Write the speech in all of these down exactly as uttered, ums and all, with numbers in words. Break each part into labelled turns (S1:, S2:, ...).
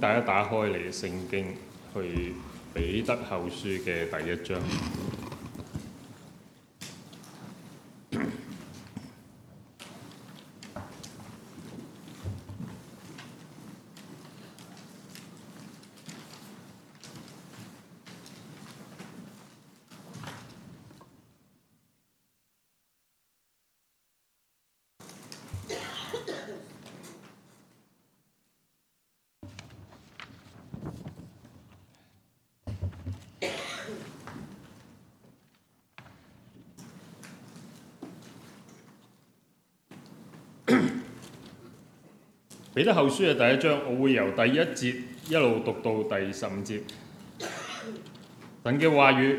S1: 大家打開你嘅聖經去彼得後書嘅第一章。彼得後書嘅第一章，我會由第一節一路讀到第十五節。神嘅話語：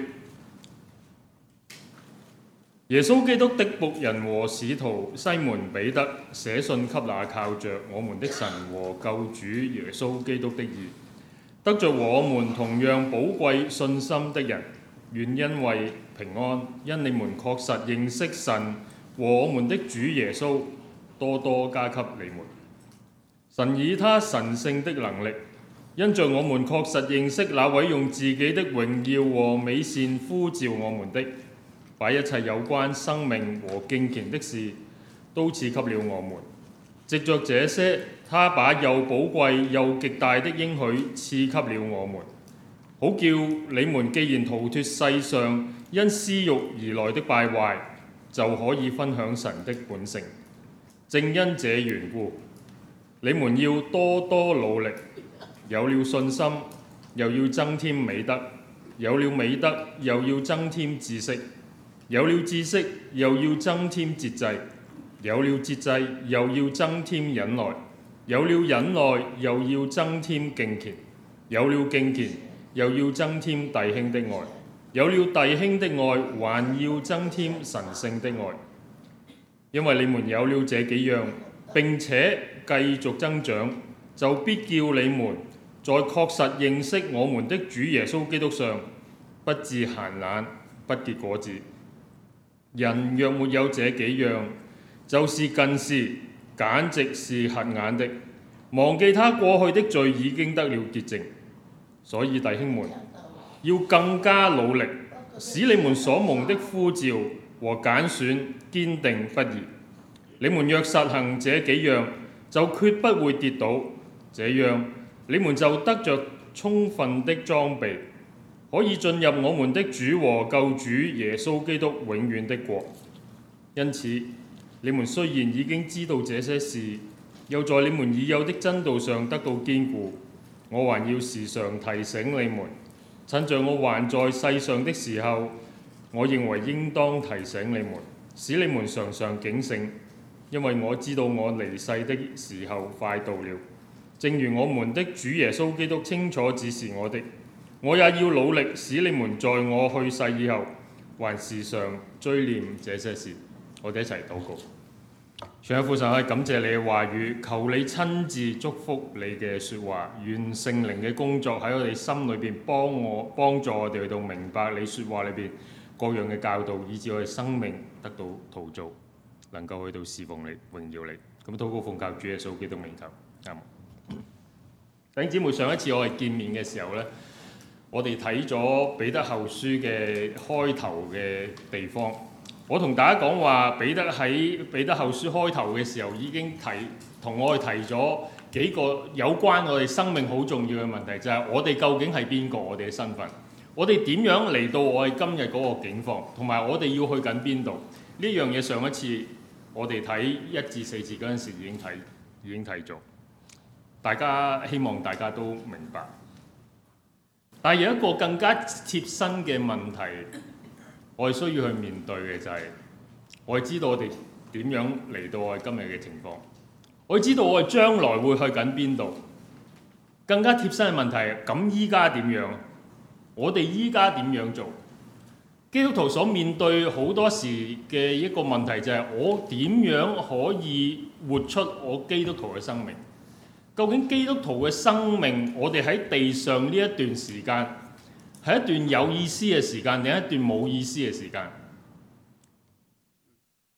S1: 耶穌基督的僕人和使徒西門彼得寫信給那靠着我們的神和救主耶穌基督的義，得着我們同樣寶貴信心的人，願因為平安，因你們確實認識神和我們的主耶穌，多多加給你們。神以他神聖的能力，因着我們確實認識那位用自己的榮耀和美善呼召我們的，把一切有關生命和敬虔的事都賜給了我們。藉着這些，他把又寶貴又極大的應許賜給了我們，好叫你們既然逃脫世上因私慾而來的敗壞，就可以分享神的本性。正因這緣故，你們要多多努力，有了信心，又要增添美德；有了美德，又要增添知識；有了知識，又要增添節制；有了節制，又要增添忍耐；有了忍耐，又要增添敬虔；有了敬虔，又要增添弟兄的愛；有了弟兄的愛，還要增添神聖的愛。因為你們有了這幾樣，並且繼續增長，就必叫你們在確實認識我們的主耶穌基督上，不致閒懶，不結果子。人若沒有這幾樣，就是近視，簡直是瞎眼的，忘記他過去的罪已經得了潔淨。所以弟兄們，要更加努力，使你們所蒙的呼召和揀選堅定不移。你們若實行這幾樣，就決不會跌倒，這樣你們就得着充分的裝備，可以進入我們的主和救主耶穌基督永遠的國。因此，你們雖然已經知道這些事，又在你們已有的真道上得到堅固，我還要時常提醒你們，趁着我還在世上的時候，我認為應當提醒你們，使你們常常警醒。因為我知道我離世的時候快到了，正如我們的主耶穌基督清楚指示我的，我也要努力使你們在我去世以後，還時常追念這些事。我哋一齊禱告。全有父神，我感謝你嘅話語，求你親自祝福你嘅説話，願聖靈嘅工作喺我哋心裏邊幫我幫助我哋去到明白你説話裏邊各樣嘅教導，以致我哋生命得到陶造，能夠去到侍奉你、榮耀你。咁禱告奉靠主耶穌基督名求，阿門。弟兄姊妹，上一次我哋見面嘅時候呢，我哋睇咗彼得後書嘅開頭嘅地方。我同大家講話，彼得喺彼得後書開頭嘅時候已經提同我哋提咗幾個有關我哋生命好重要嘅問題，就係、是、我哋究竟係邊個，我哋嘅身份，我哋點樣嚟到我哋今日嗰個境況，同埋我哋要去緊邊度。呢樣嘢上一次我哋睇一至四節嗰陣時已經睇已經睇咗，大家希望大家都明白。但係有一個更加貼身嘅問題，我哋需要去面對嘅就係、是，我哋知道我哋點樣嚟到我哋今日嘅情況，我哋知道我哋將來會去緊邊度。更加貼身嘅問題係，咁依家點樣？我哋依家點樣做？基督徒所面對好多時嘅一個問題就係、是，我點樣可以活出我基督徒嘅生命？究竟基督徒嘅生命，我哋喺地上呢一段時間，係一段有意思嘅時間，定係一段冇意思嘅時間？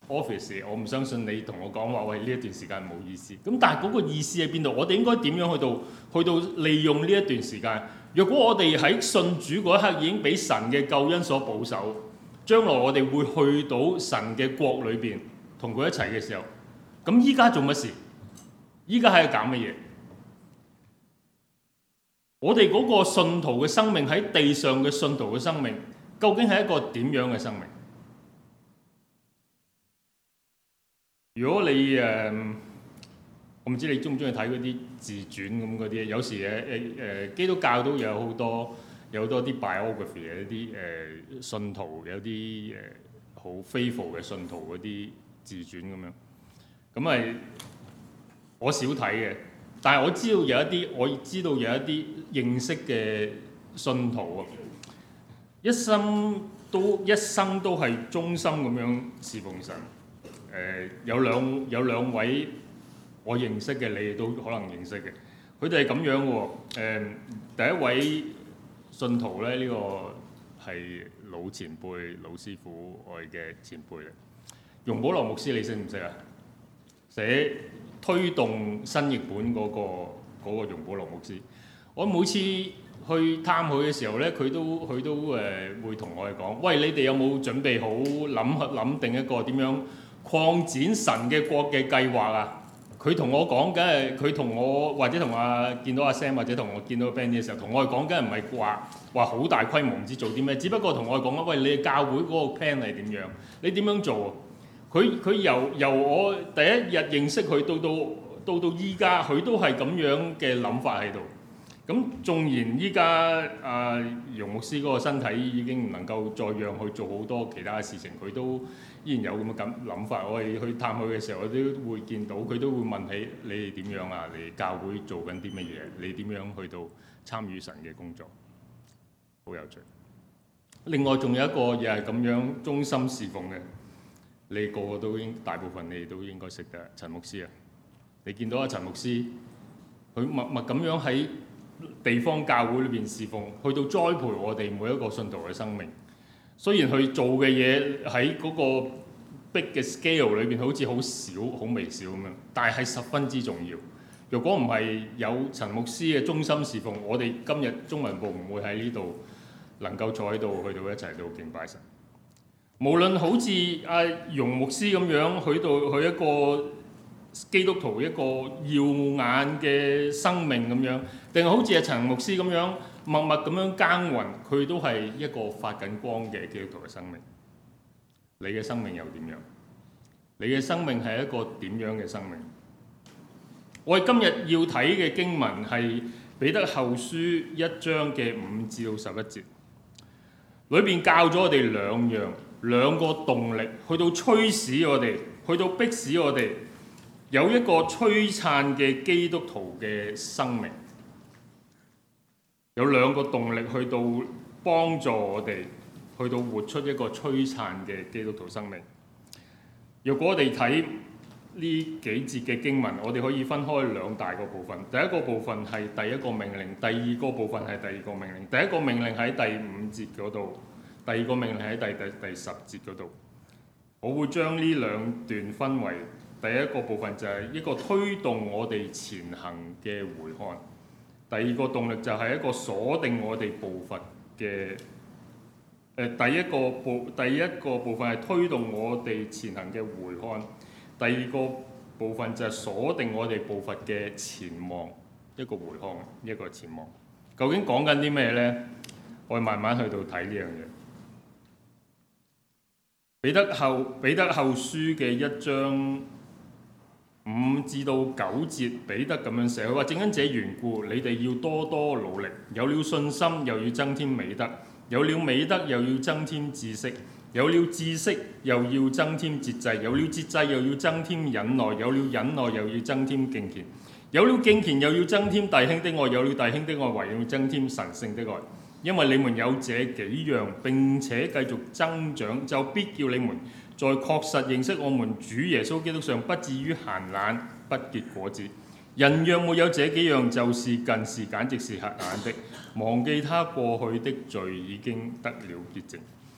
S1: office，我唔相信你同我講話，喂，呢一段時間冇意思。咁但係嗰個意思喺邊度？我哋應該點樣去到去到利用呢一段時間？若果我哋喺信主嗰一刻已經俾神嘅救恩所保守，將來我哋會去到神嘅國裏邊同佢一齊嘅時候，咁依家做乜事？依家係搞乜嘢？我哋嗰個信徒嘅生命喺地上嘅信徒嘅生命，究竟係一個點樣嘅生命？如果你誒、呃，我唔知你中唔中意睇嗰啲自傳咁嗰啲，有時誒誒誒基督教都有好多有好多啲 biography 嘅一啲誒、呃、信徒，有啲誒好 faithful 嘅信徒嗰啲自傳咁樣。咁係我少睇嘅，但係我知道有一啲，我知道有一啲認識嘅信徒啊，一生都一生都係忠心咁樣侍奉神。誒、呃、有兩有兩位我認識嘅，你哋都可能認識嘅。佢哋係咁樣嘅喎、呃。第一位信徒咧，呢、呢個係老前輩、老師傅我哋嘅前輩嚟。容保羅牧師，你識唔識啊？寫推動新譯本嗰、嗰個嗰、嗰個容保羅牧師。我每次去探佢嘅時候咧，佢都佢都誒、呃、會同我哋講：喂，你哋有冇準備好諗諗定一個點樣擴展神嘅國嘅計劃啊？佢同我講緊係，佢同我或者同阿見到阿 Sam 或者同我見到 Benny 嘅時候，同我哋講緊唔係話話好大規模唔知做啲咩，只不過同我哋講啊，喂，你哋教會嗰個 plan 係點樣？你點樣做啊？佢佢由由我第一日認識佢到到到到依家，佢都係咁樣嘅諗法喺度。咁縱然依家阿容牧師嗰個身體已經唔能夠再讓佢做好多其他嘅事情，佢都依然有咁嘅咁諗法。我哋去探佢嘅時候，我都會見到佢都會問起你哋點樣啊？你教會做緊啲乜嘢？你點樣去到參與神嘅工作？好有趣。另外仲有一個又係咁樣忠心侍奉嘅，你個個都應大部分你哋都應該識嘅陳牧師啊。你見到阿陳牧師，佢默默咁樣喺地方教會裏邊侍奉，去到栽培我哋每一個信徒嘅生命。雖然佢做嘅嘢喺嗰個 big 嘅 scale 裏邊好似好少、好微小咁樣，但係係十分之重要。如果唔係有陳牧師嘅忠心侍奉，我哋今日中文部唔會喺呢度能夠坐喺度去到一齊到敬拜神。無論好似阿容牧師咁樣，去到佢一個基督徒一個耀眼嘅生命咁樣，定係好似阿陳牧師咁樣默默咁樣耕耘，佢都係一個發緊光嘅基督徒嘅生命。你嘅生命又點樣？你嘅生命係一個點樣嘅生命？我哋今日要睇嘅經文係彼得後書一章嘅五至到十一節，裏邊教咗我哋兩樣兩個動力，去到驅使我哋，去到迫使我哋有一個璀璨嘅基督徒嘅生命。有兩個動力去到幫助我哋，去到活出一個璀璨嘅基督徒生命。如果我哋睇呢幾節嘅經文，我哋可以分開兩大個部分。第一個部分係第一個命令，第二個部分係第二個命令。第一個命令喺第五節嗰度，第二個命令喺第第第十節嗰度。我會將呢兩段分為第一個部分就係一個推動我哋前行嘅回看，第二個動力就係一個鎖定我哋步伐嘅。誒，第一個部第一個部分係推動我哋前行嘅回看，第二個部分就係鎖定我哋步伐嘅前望，一個回看，一個前望。究竟講緊啲咩呢？我哋慢慢去到睇呢樣嘢。彼得後彼得後書嘅一章五至到九節，彼得咁樣寫，佢話：正因這緣故，你哋要多多努力，有了信心，又要增添美德；有了美德，又要增添知識；有了知識，又要增添節制；有了節制，又要增添忍耐；有了忍耐，又要增添敬虔；有了敬虔，又要增添弟兄的愛；有了弟兄的愛，還要增添神聖的愛。因為你們有這幾樣，並且繼續增長，就必叫你們在確實認識我們主耶穌基督上，不至於閒懶，不結果子。人若沒有這幾樣，就是近視，簡直是瞎眼的，忘記他過去的罪已經得了潔淨。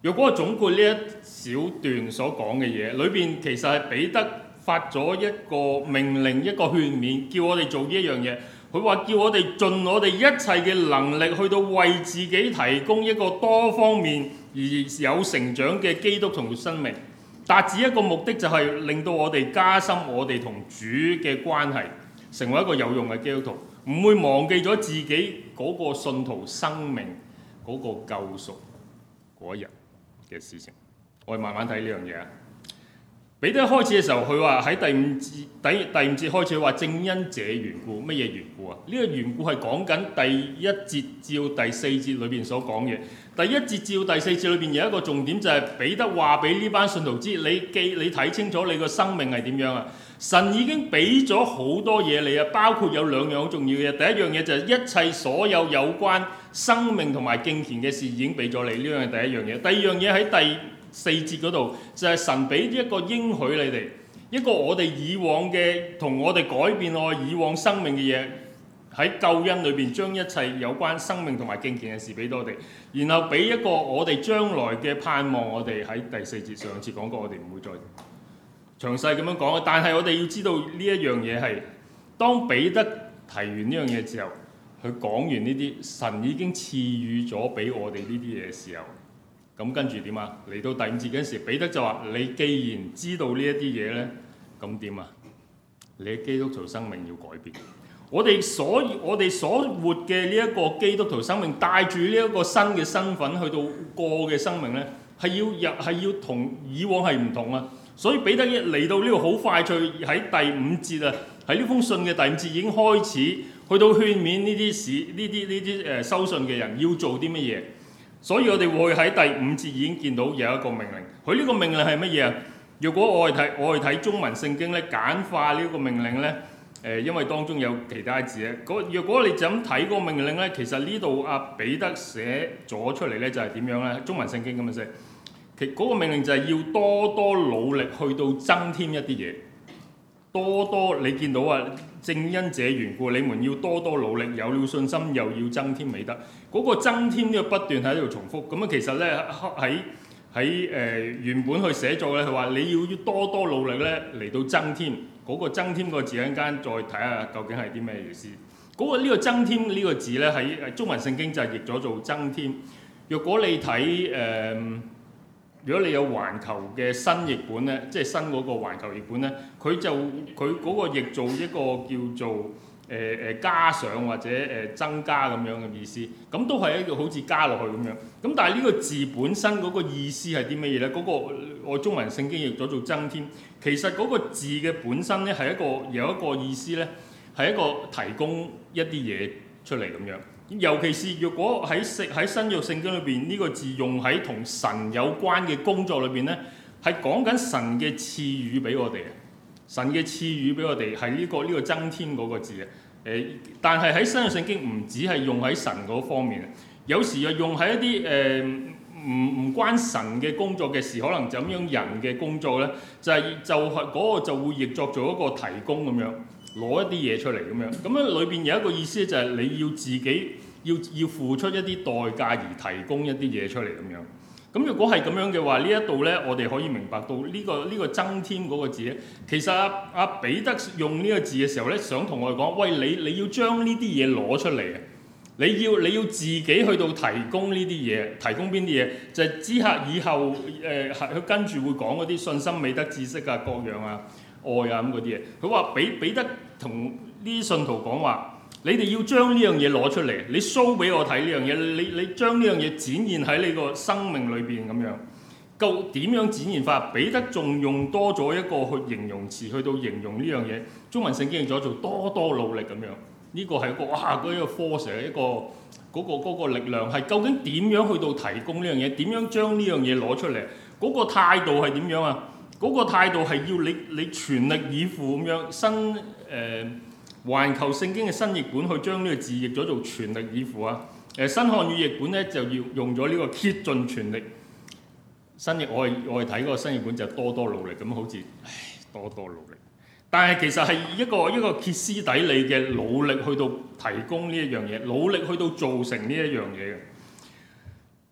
S1: 若果我總括呢一小段所講嘅嘢，裏邊其實係彼得發咗一個命令，一個勸勉，叫我哋做呢一樣嘢。佢話叫我哋盡我哋一切嘅能力，去到為自己提供一個多方面而有成長嘅基督徒生命，達至一個目的就係令到我哋加深我哋同主嘅關係，成為一個有用嘅基督徒，唔會忘記咗自己嗰個信徒生命嗰個救贖嗰日嘅事情。我哋慢慢睇呢樣嘢啊。彼得開始嘅時候，佢話喺第五節第第五節開始話正因這緣故，乜嘢緣故啊？呢、這個緣故係講緊第一節至到第四節裏邊所講嘅。第一節至到第四節裏邊有一個重點，就係彼得話俾呢班信徒知，你記你睇清楚你個生命係點樣啊？神已經俾咗好多嘢你啊，包括有兩樣好重要嘅嘢。第一樣嘢就係一切所有有關生命同埋敬虔嘅事已經俾咗你，呢樣係第一樣嘢。第二樣嘢喺第四節嗰度就係神俾一個應許你哋，一個我哋以往嘅同我哋改變我以往生命嘅嘢，喺救恩裏邊將一切有關生命同埋敬虔嘅事俾到我哋，然後俾一個我哋將來嘅盼望。我哋喺第四節上次講過，我哋唔會再詳細咁樣講。但係我哋要知道呢一樣嘢係當彼得提完呢樣嘢之後，佢講完呢啲神已經賜予咗俾我哋呢啲嘢嘅時候。咁跟住點啊？嚟到第五節嗰陣時，彼得就話：你既然知道呢一啲嘢呢，咁點啊？你嘅基督徒生命要改變。我哋所我哋所活嘅呢一個基督徒生命，帶住呢一個新嘅身份去到過嘅生命呢，係要入係要同以往係唔同啊！所以彼得一嚟到呢度好快脆喺第五節啊，喺呢封信嘅第五節已經開始去到勸勉呢啲事呢啲呢啲誒收信嘅人要做啲乜嘢。所以我哋會喺第五節已經見到有一個命令，佢呢個命令係乜嘢啊？如果我係睇我係睇中文聖經咧，簡化呢個命令咧，誒、呃，因為當中有其他字咧。如果你就咁睇嗰個命令咧，其實呢度阿彼得寫咗出嚟咧，就係點樣咧？中文聖經咁樣寫，其嗰個命令就係要多多努力去到增添一啲嘢，多多你見到啊，正因這緣故，你們要多多努力，有了信心又要增添美德。嗰、那個增添呢個不斷喺度重複，咁啊其實咧喺喺誒原本去寫作咧，佢話你要要多多努力咧嚟到增添嗰、那個增添個字，一陣間再睇下究竟係啲咩意思。嗰、那個呢個增添呢個字咧喺中文聖經就係譯咗做增添。若果你睇誒、呃，如果你有環球嘅新譯本咧，即係新嗰個環球譯本咧，佢就佢嗰個譯做一個叫做誒誒、呃、加上或者誒、呃、增加咁樣嘅意思，咁都係一個好似加落去咁樣。咁但係呢個字本身嗰個意思係啲乜嘢咧？嗰、那個我中文聖經譯咗做增添，其實嗰個字嘅本身咧係一個有一個意思咧，係一個提供一啲嘢出嚟咁樣。尤其是若果喺喺新約聖經裏邊呢個字用喺同神有關嘅工作裏邊咧，係講緊神嘅賜予俾我哋啊！神嘅賜予俾我哋係呢個呢、這個增添嗰個字啊！誒，但係喺新約聖經唔止係用喺神嗰方面，有時又用喺一啲誒唔唔關神嘅工作嘅事，可能就咁樣人嘅工作咧，就係、是、就係、是、嗰個就會譯作做一個提供咁樣，攞一啲嘢出嚟咁樣。咁樣裏邊有一個意思就係你要自己要要付出一啲代價而提供一啲嘢出嚟咁樣。咁如果係咁樣嘅話，呢一度咧，我哋可以明白到呢、這個呢、這個增添嗰個字咧，其實阿、啊、阿彼得用呢個字嘅時候咧，想同我哋講：喂，你你要將呢啲嘢攞出嚟啊！你要你要自己去到提供呢啲嘢，提供邊啲嘢？就係、是、之後以後誒，佢、呃、跟住會講嗰啲信心、美德、知識啊、各樣啊、愛啊咁嗰啲嘢。佢話彼彼得同呢啲信徒講話。你哋要將呢樣嘢攞出嚟，你 show 俾我睇呢樣嘢，你你將呢樣嘢展現喺你個生命裏邊咁樣，夠點樣展現法？彼得仲用多咗一個去形容詞去到形容呢樣嘢，中文聖經咗做多多努力咁樣，呢、這個係一個哇嗰一個 force 一個嗰、那個那個力量係究竟點樣去到提供呢樣嘢？點樣將呢樣嘢攞出嚟？嗰、那個態度係點樣啊？嗰、那個態度係要你你全力以赴咁樣新誒。呃環球聖經嘅新譯本去將呢個字譯咗做全力以赴啊！誒新漢語譯本咧就要用咗呢個竭盡全力。新譯我係我係睇嗰個新譯本就多多努力咁，好似唉多多努力。但係其實係一個一個歇斯底里嘅努力去到提供呢一樣嘢，努力去到做成呢一樣嘢嘅。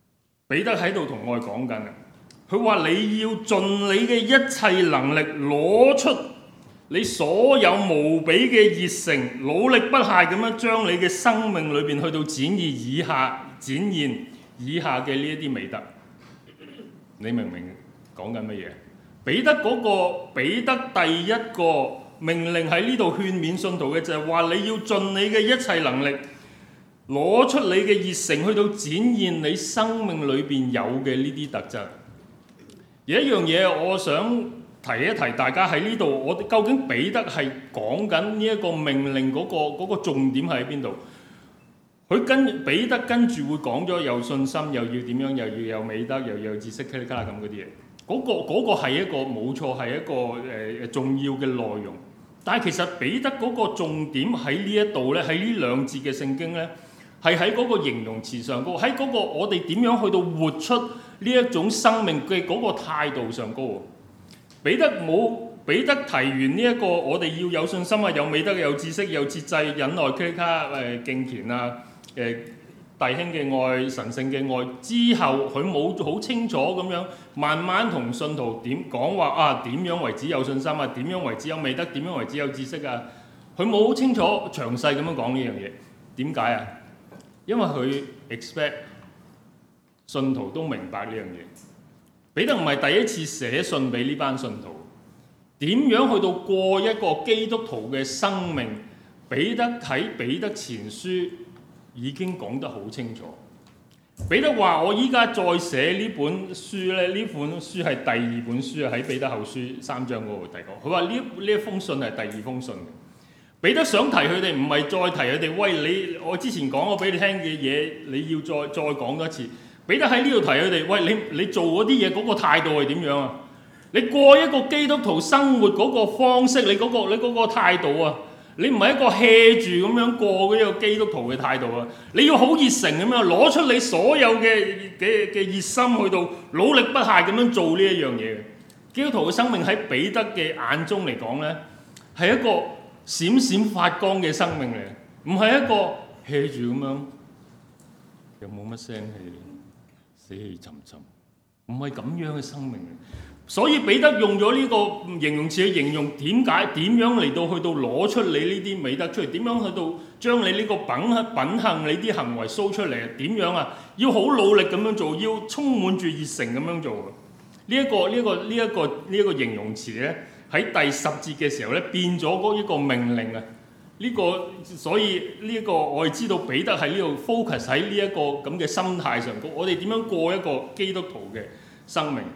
S1: 彼得喺度同我哋講緊啊，佢話你要盡你嘅一切能力攞出你所有無比嘅熱誠，努力不懈咁樣將你嘅生命裏邊去到展現以下展現以下嘅呢一啲美德。你明唔明講緊乜嘢？彼得嗰個彼得第一個命令喺呢度勸勉信徒嘅就係話你要盡你嘅一切能力攞出你嘅熱誠去到展現你生命裏邊有嘅呢啲特質。而一樣嘢我想提一提大家喺呢度，我哋究竟彼得係講緊呢一個命令嗰個嗰個重點係喺邊度？佢跟彼得跟住會講咗有信心，又要點樣，又要有美德，又要有知識，卡啦卡啦咁嗰啲嘢。嗰個嗰個係一個冇錯係一個誒重要嘅內容。但係其實彼得嗰個重點喺呢一度咧，喺呢兩節嘅聖經咧，係喺嗰個形容詞上高，喺嗰個我哋點樣去到活出呢一種生命嘅嗰個態度上高。彼得冇彼得提完呢一個我哋要有信心啊，有美德，有知識，有節制、忍耐、卡卡誒敬虔啊，誒弟兄嘅愛、神聖嘅愛之後，佢冇好清楚咁樣慢慢同信徒點講話啊，點樣為之有信心啊，點樣為之有美德，點樣為之有知識啊，佢冇好清楚詳細咁樣講呢樣嘢。點解啊？因為佢 expect 信徒都明白呢樣嘢。彼得唔係第一次寫信俾呢班信徒，點樣去到過一個基督徒嘅生命？彼得喺彼得前書已經講得好清楚。彼得話：我依家再寫呢本書咧，呢本書係第二本書啊，喺彼得後書三章嗰度提過。佢話呢呢一封信係第二封信。彼得想提佢哋，唔係再提佢哋。喂，你我之前講過俾你聽嘅嘢，你要再再講多一次。彼得喺呢度提佢哋，喂，你你做嗰啲嘢嗰個態度係點樣啊？你過一個基督徒生活嗰個方式，你嗰個你嗰個態度啊，你唔係一個 hea 住咁樣過嘅一個基督徒嘅態度啊！你要好熱誠咁樣攞出你所有嘅嘅嘅熱心去到努力不懈咁樣做呢一樣嘢。基督徒嘅生命喺彼得嘅眼中嚟講咧，係一個閃閃發光嘅生命嚟，唔係一個 hea 住咁樣又冇乜聲氣。死氣沉沉，唔係咁樣嘅生命。所以彼得用咗呢個形容詞去形容點解點樣嚟到去到攞出你呢啲美德出嚟，點樣去到將你呢個品品行你啲行為 show 出嚟，點樣啊？要好努力咁樣做，要充滿住熱誠咁樣做。呢一個呢一個呢一個呢一個形容詞咧，喺第十節嘅時候咧變咗嗰一個命令啊！呢個所以呢一個我哋知道彼得喺呢度 focus 喺呢一個咁嘅心態上高，我哋點樣過一個基督徒嘅生命？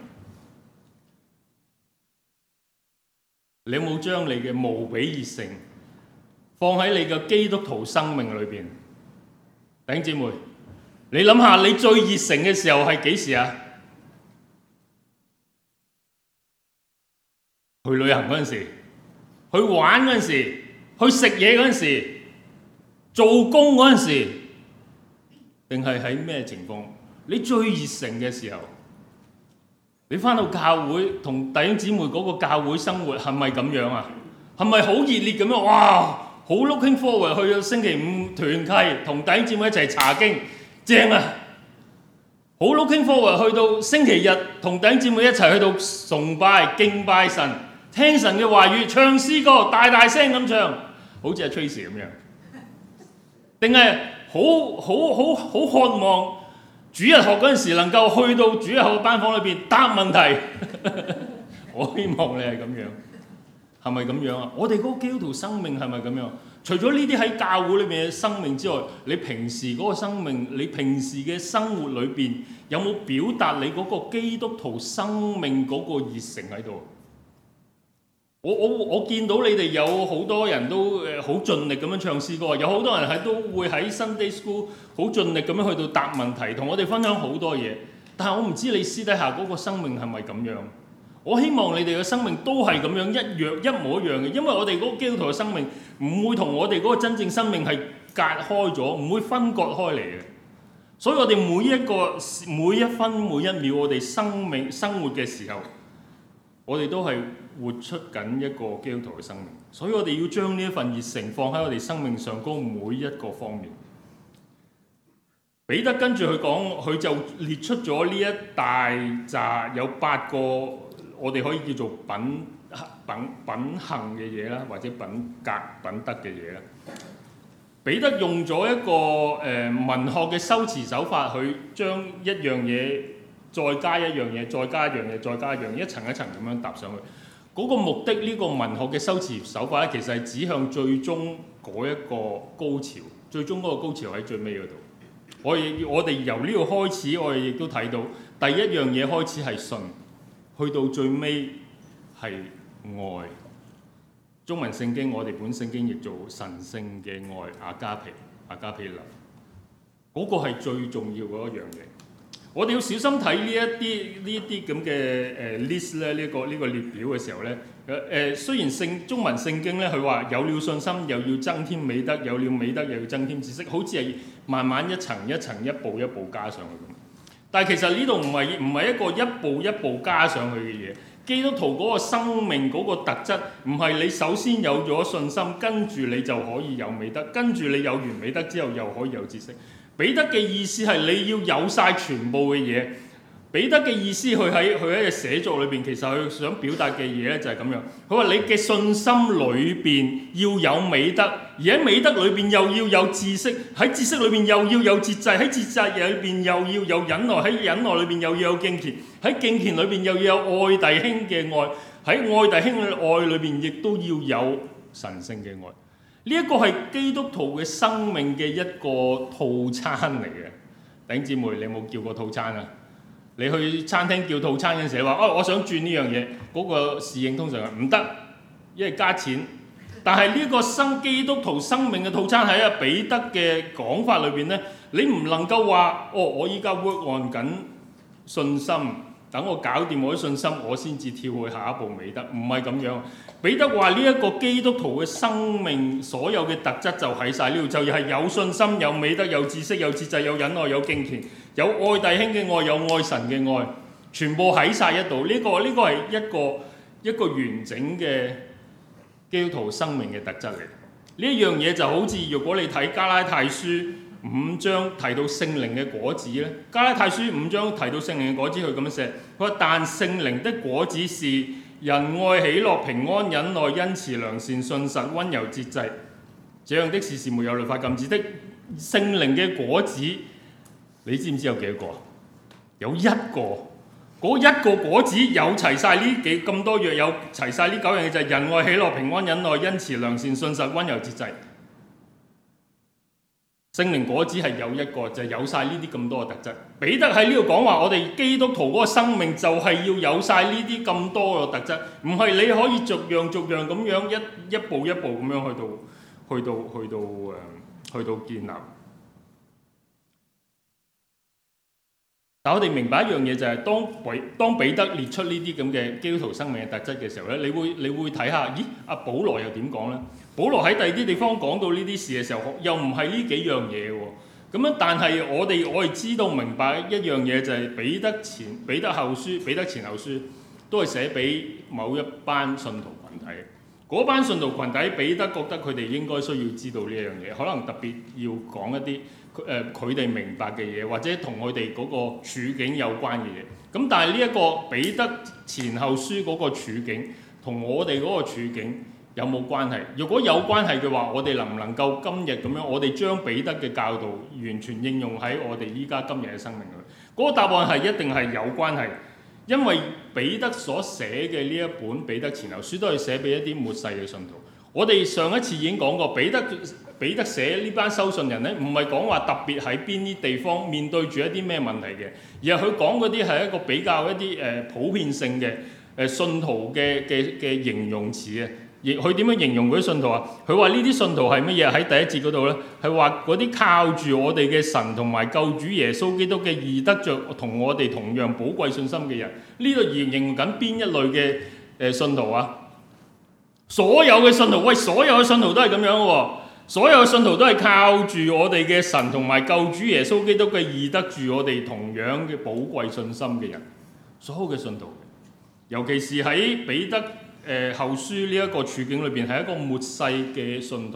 S1: 你有冇將你嘅無比熱誠放喺你嘅基督徒生命裏邊？弟兄姊妹，你諗下你最熱誠嘅時候係幾時啊？去旅行嗰陣時，去玩嗰陣時，去食嘢嗰陣時，做工嗰陣時，定係喺咩情況？你最熱誠嘅時候，你返到教會同弟兄姊妹嗰個教會生活係咪咁樣啊？係咪好熱烈咁樣？哇！好 looking forward 去到星期五團契，同弟兄姊妹一齊查經，正啊！好 looking forward 去到星期日，同弟兄姊妹一齊去到崇拜敬拜神，聽神嘅話語，唱詩歌，大大聲咁唱，好似阿 Tracy 咁樣，定係好好好好渴望主日學嗰陣時能夠去到主日學嘅班房裏邊答問題？我希望你係咁樣，係咪咁樣啊？我哋嗰個基督徒生命係咪咁樣？除咗呢啲喺教會裏面嘅生命之外，你平時嗰個生命，你平時嘅生活裏邊有冇表達你嗰個基督徒生命嗰個熱誠喺度？我我我見到你哋有好多人都誒好盡力咁樣唱詩歌，有好多人係都會喺 Sunday School 好盡力咁樣去到答問題，同我哋分享好多嘢。但係我唔知你私底下嗰個生命係咪咁樣？我希望你哋嘅生命都係咁樣一樣一模一樣嘅，因為我哋嗰個基督徒嘅生命唔會同我哋嗰個真正生命係隔開咗，唔會分割開嚟嘅。所以我哋每一個每一分每一秒我哋生命生活嘅時候，我哋都係活出緊一個基督徒嘅生命。所以我哋要將呢一份熱誠放喺我哋生命上高每一個方面。 彼得跟住佢講，佢就列出咗呢一大紮有八個我哋可以叫做品品品行嘅嘢啦，或者品格品德嘅嘢啦。彼得用咗一個誒、呃、文學嘅修辭手法，去將一樣嘢再加一樣嘢，再加一樣嘢，再加一樣嘢，一層一層咁樣搭上去。嗰、那個目的，呢、這個文學嘅修辭手法咧，其實係指向最終嗰一個高潮。最終嗰個高潮喺最尾嗰度。我哋我哋由呢度開始，我哋亦都睇到第一樣嘢開始係信，去到最尾係愛。中文聖經我哋本聖經譯做神聖嘅愛，阿加皮，阿加皮流，嗰、那個係最重要嗰一樣嘢。我哋要小心睇呢一啲呢一啲咁嘅誒 list 咧，呢、這個呢、這個列表嘅時候咧，誒、呃、雖然聖中文聖經咧佢話有了信心又要增添美德，有了美德又要增添知識，好似係慢慢一層一層一步一步加上去咁。但係其實呢度唔係唔係一個一步一步加上去嘅嘢。基督徒嗰個生命嗰個特質，唔係你首先有咗信心，跟住你就可以有美德，跟住你有完美德之後又可以有知識。彼得嘅意思係你要有晒全部嘅嘢。彼得嘅意思，佢喺佢喺個寫作裏邊，其實佢想表達嘅嘢咧就係咁樣。佢話你嘅信心裏邊要有美德，而喺美德裏邊又要有知識，喺知識裏邊又要有節制，喺節制裏邊又要有忍耐，喺忍耐裏邊又要有敬虔，喺敬虔裏邊又要有愛弟兄嘅愛，喺愛弟兄嘅愛裏邊亦都要有神聖嘅愛。呢一個係基督徒嘅生命嘅一個套餐嚟嘅。弟兄姊妹，你有冇叫過套餐啊？你去餐廳叫套餐嗰陣時，你話哦，我想轉呢樣嘢，嗰、那個侍應通常係唔得，因為加錢。但係呢個生基督徒生命嘅套餐喺阿彼得嘅講法裏邊咧，你唔能夠話哦，我依家 work on 緊信心，等我搞掂我啲信心，我先至跳去下一步美德，唔係咁樣。彼得話呢一個基督徒嘅生命所有嘅特質就喺晒呢度，就係有信心、有美德、有知識、有節制、有忍耐、有敬虔、有愛弟兄嘅愛、有愛神嘅愛，全部喺晒一度。呢、這個呢、這個係一個一個完整嘅基督徒生命嘅特質嚟。呢一樣嘢就好似如果你睇加拉太書五章提到聖靈嘅果子咧，加拉太書五章提到聖靈嘅果子，佢咁樣寫，佢話但聖靈的果子是仁愛、喜樂、平安、忍耐、恩慈、良善、信實、溫柔、節制，這樣的事是沒有律法禁止的。聖靈嘅果子，你知唔知有幾多個？有一個，嗰一個果子有齊晒呢幾咁多樣，有齊晒呢九樣嘢，就係仁愛、喜樂、平安、忍耐、恩慈、良善、信實、溫柔、節制。聖靈果子係有一個，就係、有晒呢啲咁多嘅特質。彼得喺呢度講話，我哋基督徒嗰個生命就係要有晒呢啲咁多嘅特質，唔係你可以逐樣逐樣咁樣一一步一步咁樣去到去到去到誒去到建立。但我哋明白一樣嘢就係、是，當彼當彼得列出呢啲咁嘅基督徒生命嘅特質嘅時候咧，你會你會睇下，咦？阿保羅又點講咧？保羅喺第二啲地方講到呢啲事嘅時候，又唔係呢幾樣嘢喎。咁樣，但係我哋我哋知道明白一樣嘢就係彼得前、彼得後書、彼得前後書都係寫俾某一班信徒群體。嗰班信徒群體，彼得覺得佢哋應該需要知道呢一樣嘢，可能特別要講一啲誒佢哋明白嘅嘢，或者同佢哋嗰個處境有關嘅嘢。咁但係呢一個彼得前後書嗰個處境，同我哋嗰個處境有冇關係？如果有關係嘅話，我哋能唔能夠今日咁樣，我哋將彼得嘅教導完全應用喺我哋依家今日嘅生命裏？嗰、那個答案係一定係有關係，因為彼得所寫嘅呢一本彼得前後書都係寫俾一啲末世嘅信徒。我哋上一次已經講過，彼得彼得寫呢班收信人咧，唔係講話特別喺邊啲地方面對住一啲咩問題嘅，而係佢講嗰啲係一個比較一啲誒、呃、普遍性嘅誒、呃、信徒嘅嘅嘅形容詞啊。佢點樣形容嗰啲信徒啊？佢話呢啲信徒係乜嘢？喺第一節嗰度咧，係話嗰啲靠住我哋嘅神同埋救主耶穌基督嘅義得着同我哋同樣寶貴信心嘅人。呢度形容緊邊一類嘅誒信徒啊？所有嘅信徒，喂，所有嘅信徒都係咁樣喎。所有嘅信徒都係靠住我哋嘅神同埋救主耶穌基督嘅義得住我哋同樣嘅寶貴信心嘅人。所有嘅信徒，尤其是喺彼得誒後書呢一個處境裏邊，係一個末世嘅信徒。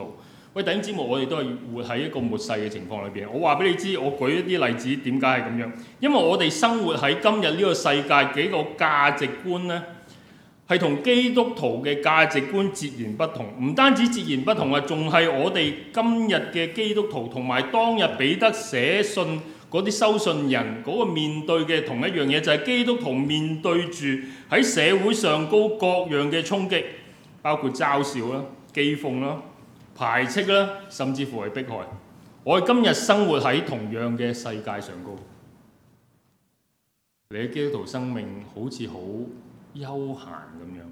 S1: 喂，弟兄姊妹，我哋都係活喺一個末世嘅情況裏邊。我話俾你知，我舉一啲例子，點解係咁樣？因為我哋生活喺今日呢個世界幾個價值觀呢，係同基督徒嘅價值觀截然不同。唔單止截然不同啊，仲係我哋今日嘅基督徒同埋當日彼得寫信嗰啲收信人嗰個面對嘅同一樣嘢，就係基督徒面對住喺社會上高各樣嘅衝擊，包括嘲笑啦、譏諷啦、排斥啦，甚至乎係迫害。我哋今日生活喺同樣嘅世界上高，你嘅基督徒生命好似好休閒咁樣。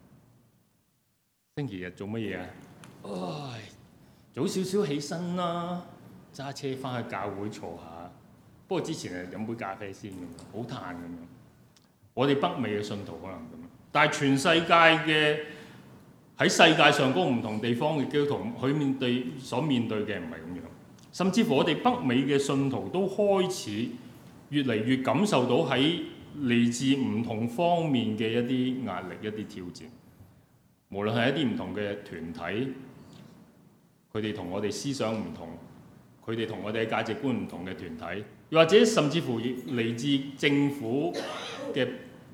S1: 星期日做乜嘢啊？唉，早少少起身啦，揸車翻去教會坐下。不過之前係飲杯咖啡先咁樣，好嘆咁樣。我哋北美嘅信徒可能咁樣，但係全世界嘅喺世界上嗰唔同地方嘅基督徒，佢面對所面對嘅唔係咁樣。甚至乎我哋北美嘅信徒都開始越嚟越感受到喺嚟自唔同方面嘅一啲壓力、一啲挑戰。無論係一啲唔同嘅團體，佢哋同我哋思想唔同，佢哋同我哋嘅價值觀唔同嘅團體，又或者甚至乎嚟自政府嘅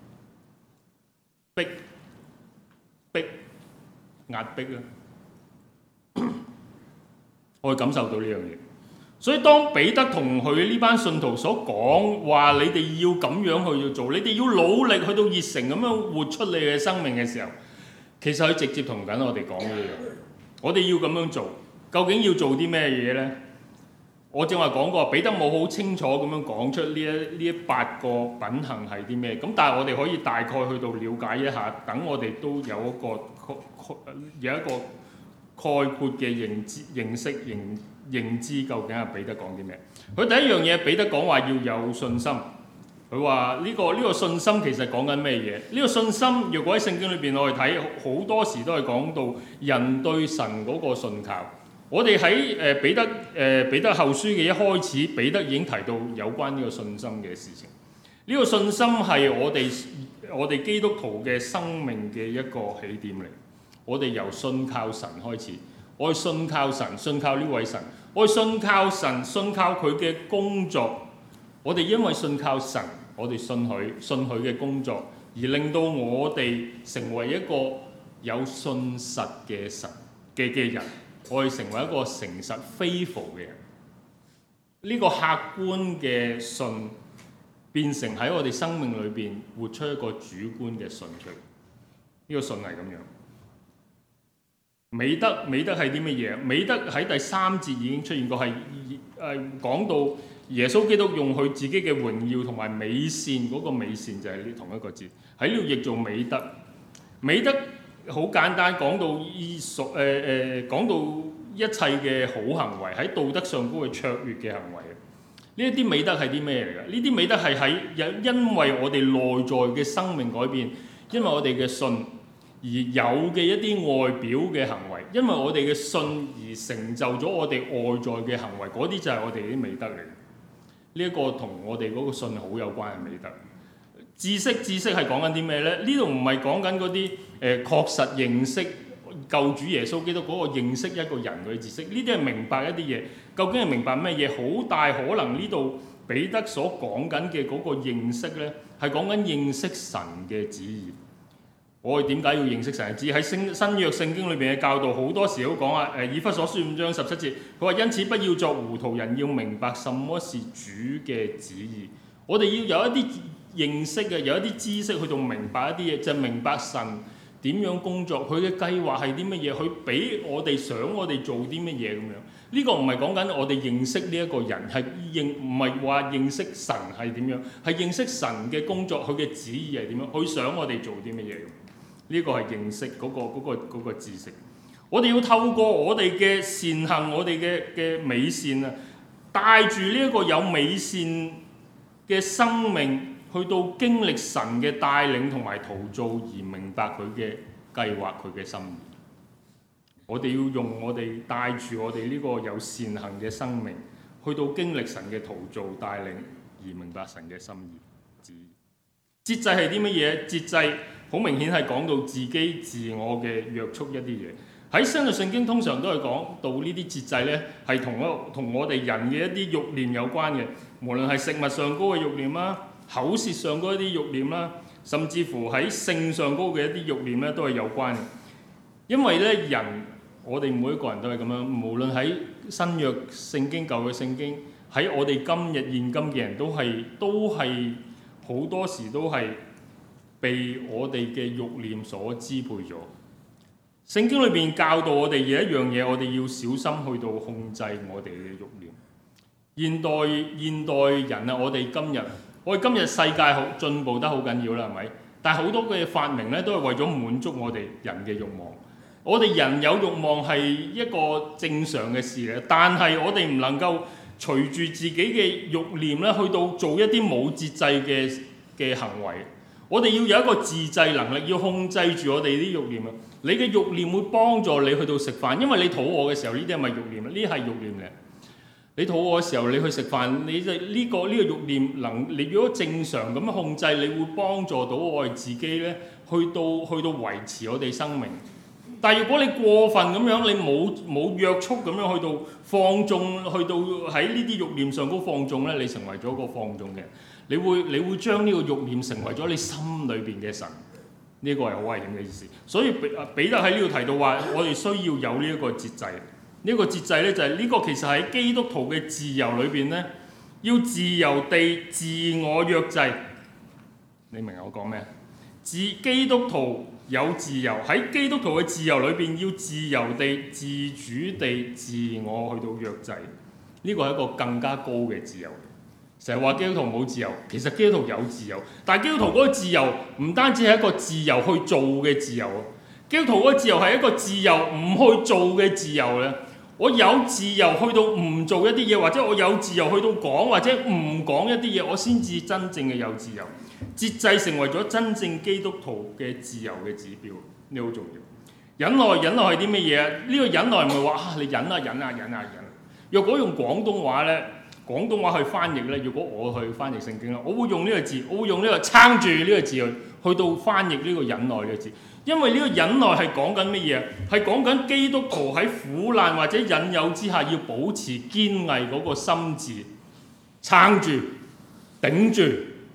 S1: 逼逼壓迫啦，我會感受到呢樣嘢。所以當彼得同佢呢班信徒所講話，你哋要咁樣去做，你哋要努力去到熱誠咁樣活出你嘅生命嘅時候，其實佢直接同緊我哋講呢樣，我哋要咁樣做，究竟要做啲咩嘢呢？我正話講過，彼得冇好清楚咁樣講出呢一呢八個品行係啲咩，咁但係我哋可以大概去到了解一下，等我哋都有一個有一個概括嘅認知、認識、認認知究竟係彼得講啲咩。佢第一樣嘢，彼得講話要有信心。佢話呢個呢個信心其實講緊咩嘢？呢個信心，若果喺聖經裏邊我哋睇，好多時都係講到人對神嗰個信靠。我哋喺誒彼得誒彼得後書嘅一開始，彼得已經提到有關呢個信心嘅事情。呢個信心係我哋我哋基督徒嘅生命嘅一個起點嚟。我哋由信靠神開始，我哋信靠神，信靠呢位神，我哋信靠神，信靠佢嘅工作。我哋因為信靠神，我哋信佢，信佢嘅工作，而令到我哋成為一個有信實嘅神嘅嘅人。我哋成為一個誠實 faithful 嘅人，呢、這個客觀嘅信變成喺我哋生命裏邊活出一個主觀嘅信出嚟。呢、這個信係咁樣。美德美德係啲乜嘢？美德喺第三節已經出現過，係誒講到耶穌基督用佢自己嘅榮耀同埋美善，嗰、那個美善就係呢同一個字，喺呢度譯做美德。美德好簡單，講到依屬誒誒，講到一切嘅好行為，喺道德上嗰個卓越嘅行為。呢一啲美德係啲咩嚟㗎？呢啲美德係喺因因為我哋內在嘅生命改變，因為我哋嘅信而有嘅一啲外表嘅行為，因為我哋嘅信而成就咗我哋外在嘅行為，嗰啲就係我哋啲美德嚟。呢一個同我哋嗰個信好有關嘅美德。知識知識係講緊啲咩呢？呢度唔係講緊嗰啲誒確實認識救主耶穌基督嗰個認識一個人嘅知識，呢啲係明白一啲嘢。究竟係明白咩嘢？好大可能呢度彼得所講緊嘅嗰個認識呢，係講緊認識神嘅旨意。我哋點解要認識神嘅旨意？喺新新約聖經裏邊嘅教導，好多時都講啊，誒以弗所書五章十七節，佢話因此不要作糊塗人，要明白什麼是主嘅旨意。我哋要有一啲認識嘅，有一啲知識去到明白一啲嘢，就係、明白神點樣工作，佢嘅計劃係啲乜嘢，佢俾我哋想我哋做啲乜嘢咁樣。呢、這個唔係講緊我哋認識呢一個人，係認唔係話認識神係點樣，係認識神嘅工作，佢嘅旨意係點樣，佢想我哋做啲乜嘢。呢、這個係認識嗰、那個嗰、那個那個那個知識。我哋要透過我哋嘅善行，我哋嘅嘅美善啊，帶住呢一個有美善嘅生命，去到經歷神嘅帶領同埋陶造，而明白佢嘅計劃、佢嘅心意。我哋要用我哋帶住我哋呢個有善行嘅生命，去到經歷神嘅陶造帶領，而明白神嘅心意。節制係啲乜嘢？節制好明顯係講到自己自我嘅約束一啲嘢。 喺新約聖經通常都係講到呢啲節制呢，係同一同我哋人嘅一啲慾念有關嘅，無論係食物上高嘅慾念啦、口舌上高一啲慾念啦，甚至乎喺性上高嘅一啲慾念咧，都係有關嘅。因為咧，人我哋每一個人都係咁樣，無論喺新約聖經、舊約聖經，喺我哋今日現今嘅人都係都係好多時都係被我哋嘅慾念所支配咗。聖經裏邊教導我哋有一樣嘢，我哋要小心去到控制我哋嘅慾念。現代現代人啊，我哋今日我哋今日世界好進步得好緊要啦，係咪？但係好多嘅發明咧，都係為咗滿足我哋人嘅慾望。我哋人有慾望係一個正常嘅事嚟，但係我哋唔能夠隨住自己嘅慾念咧，去到做一啲冇節制嘅嘅行為。我哋要有一個自制能力，要控制住我哋啲慾念啊！你嘅慾念會幫助你去到食飯，因為你肚餓嘅時候，呢啲係咪慾念啊？呢係慾念嚟。你肚餓嘅時候，你去食飯，你就呢個呢個慾念能，你如果正常咁樣控制，你會幫助到我哋自己咧，去到去到維持我哋生命。但係如果你過分咁樣，你冇冇約束咁樣去到放縱，去到喺呢啲慾念上高放縱咧，你成為咗個放縱嘅人，你會你會將呢個慾念成為咗你心裏邊嘅神，呢、這個係好危險嘅意思。所以彼得喺呢度提到話，我哋需要有呢一個節制。呢、這個節制咧就係、是、呢個其實喺基督徒嘅自由裏邊咧，要自由地自我約制。你明我講咩？自基督徒有自由，喺基督徒嘅自由裏邊，要自由地、自主地、自我去到約制。呢個係一個更加高嘅自由。成日話基督徒冇自由，其實基督徒有自由，但係基督徒嗰個自由唔單止係一個自由去做嘅自由啊！基督徒嗰個自由係一個自由唔去做嘅自由咧。我有自由去到唔做一啲嘢，或者我有自由去到講或者唔講一啲嘢，我先至真正嘅有自由。節制成為咗真正基督徒嘅自由嘅指標，呢好重要。忍耐，忍耐係啲乜嘢啊？呢個忍耐唔係話啊，你忍啊忍啊忍啊忍。若果用廣東話咧，廣東話去翻譯咧，如果我去翻譯聖經咧，我會用呢個字，我會用呢個撐住呢個字去去到翻譯呢個忍耐呢個字。因為呢個忍耐係講緊乜嘢？係講緊基督徒喺苦難或者引誘之下，要保持堅毅嗰個心志，撐住、頂住，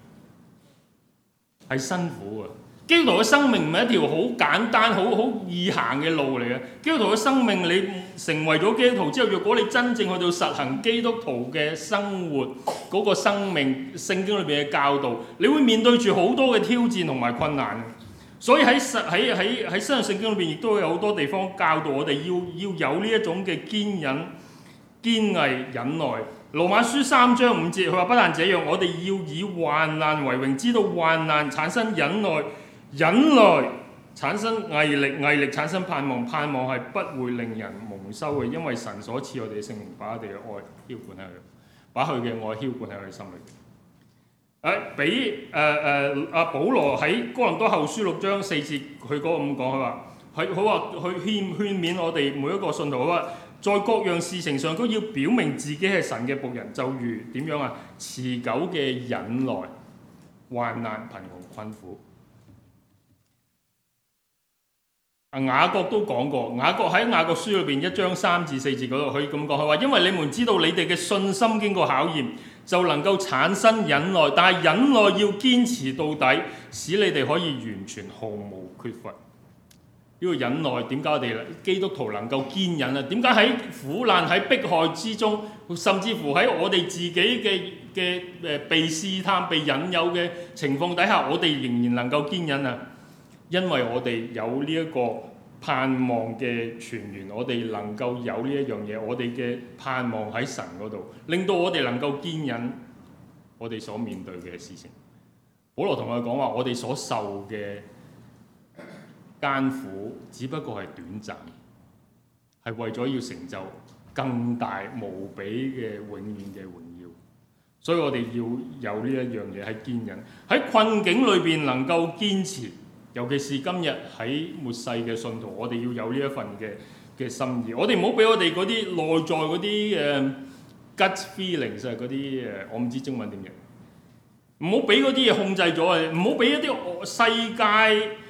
S1: 係辛苦嘅。基督徒嘅生命唔係一條好簡單、好好易行嘅路嚟嘅。基督徒嘅生命，你成為咗基督徒之後，若果你真正去到實行基督徒嘅生活嗰個生命，聖經裏邊嘅教導，你會面對住好多嘅挑戰同埋困難。所以喺喺喺喺新約聖經裏邊，亦都有好多地方教導我哋要要有呢一種嘅堅忍、堅毅、忍耐。羅馬書三章五節，佢話不但這樣，我哋要以患難為榮，知道患難產生忍耐，忍耐產生毅力，毅力產生盼望，盼望係不會令人蒙羞嘅，因為神所賜我哋嘅聖靈，把我哋嘅愛澆灌喺佢，把佢嘅愛澆灌喺佢心裏。誒，俾誒誒阿保羅喺哥林多後書六章四節，佢嗰咁講，佢話佢佢話佢勸勸勉我哋每一個信徒，佢話在各樣事情上都要表明自己係神嘅僕人，就如點樣啊？持久嘅忍耐、患難、貧窮、困苦。啊，雅各都講過，雅各喺雅各書裏邊一章三至四節嗰度，佢咁講，佢話因為你們知道你哋嘅信心經過考驗，就能夠產生忍耐，但係忍耐要堅持到底，使你哋可以完全毫無缺乏。呢個忍耐點解我哋基督徒能夠堅忍啊？點解喺苦難、喺迫害之中，甚至乎喺我哋自己嘅嘅誒被試探、被引誘嘅情況底下，我哋仍然能夠堅忍啊？因為我哋有呢一個盼望嘅泉源，我哋能夠有呢一樣嘢，我哋嘅盼望喺神嗰度，令到我哋能夠堅忍我哋所面對嘅事情。保羅同我哋講話，我哋所受嘅艱苦只不過係短暫，係為咗要成就更大無比嘅永遠嘅榮耀。所以我哋要有呢一樣嘢係堅忍，喺困境裏邊能夠堅持。尤其是今日喺末世嘅信徒，我哋要有呢一份嘅嘅心意。我哋唔好俾我哋嗰啲內在嗰啲誒 gut feelings 啊，嗰啲誒我唔知中文點嘅，唔好俾嗰啲嘢控制咗啊！唔好俾一啲世界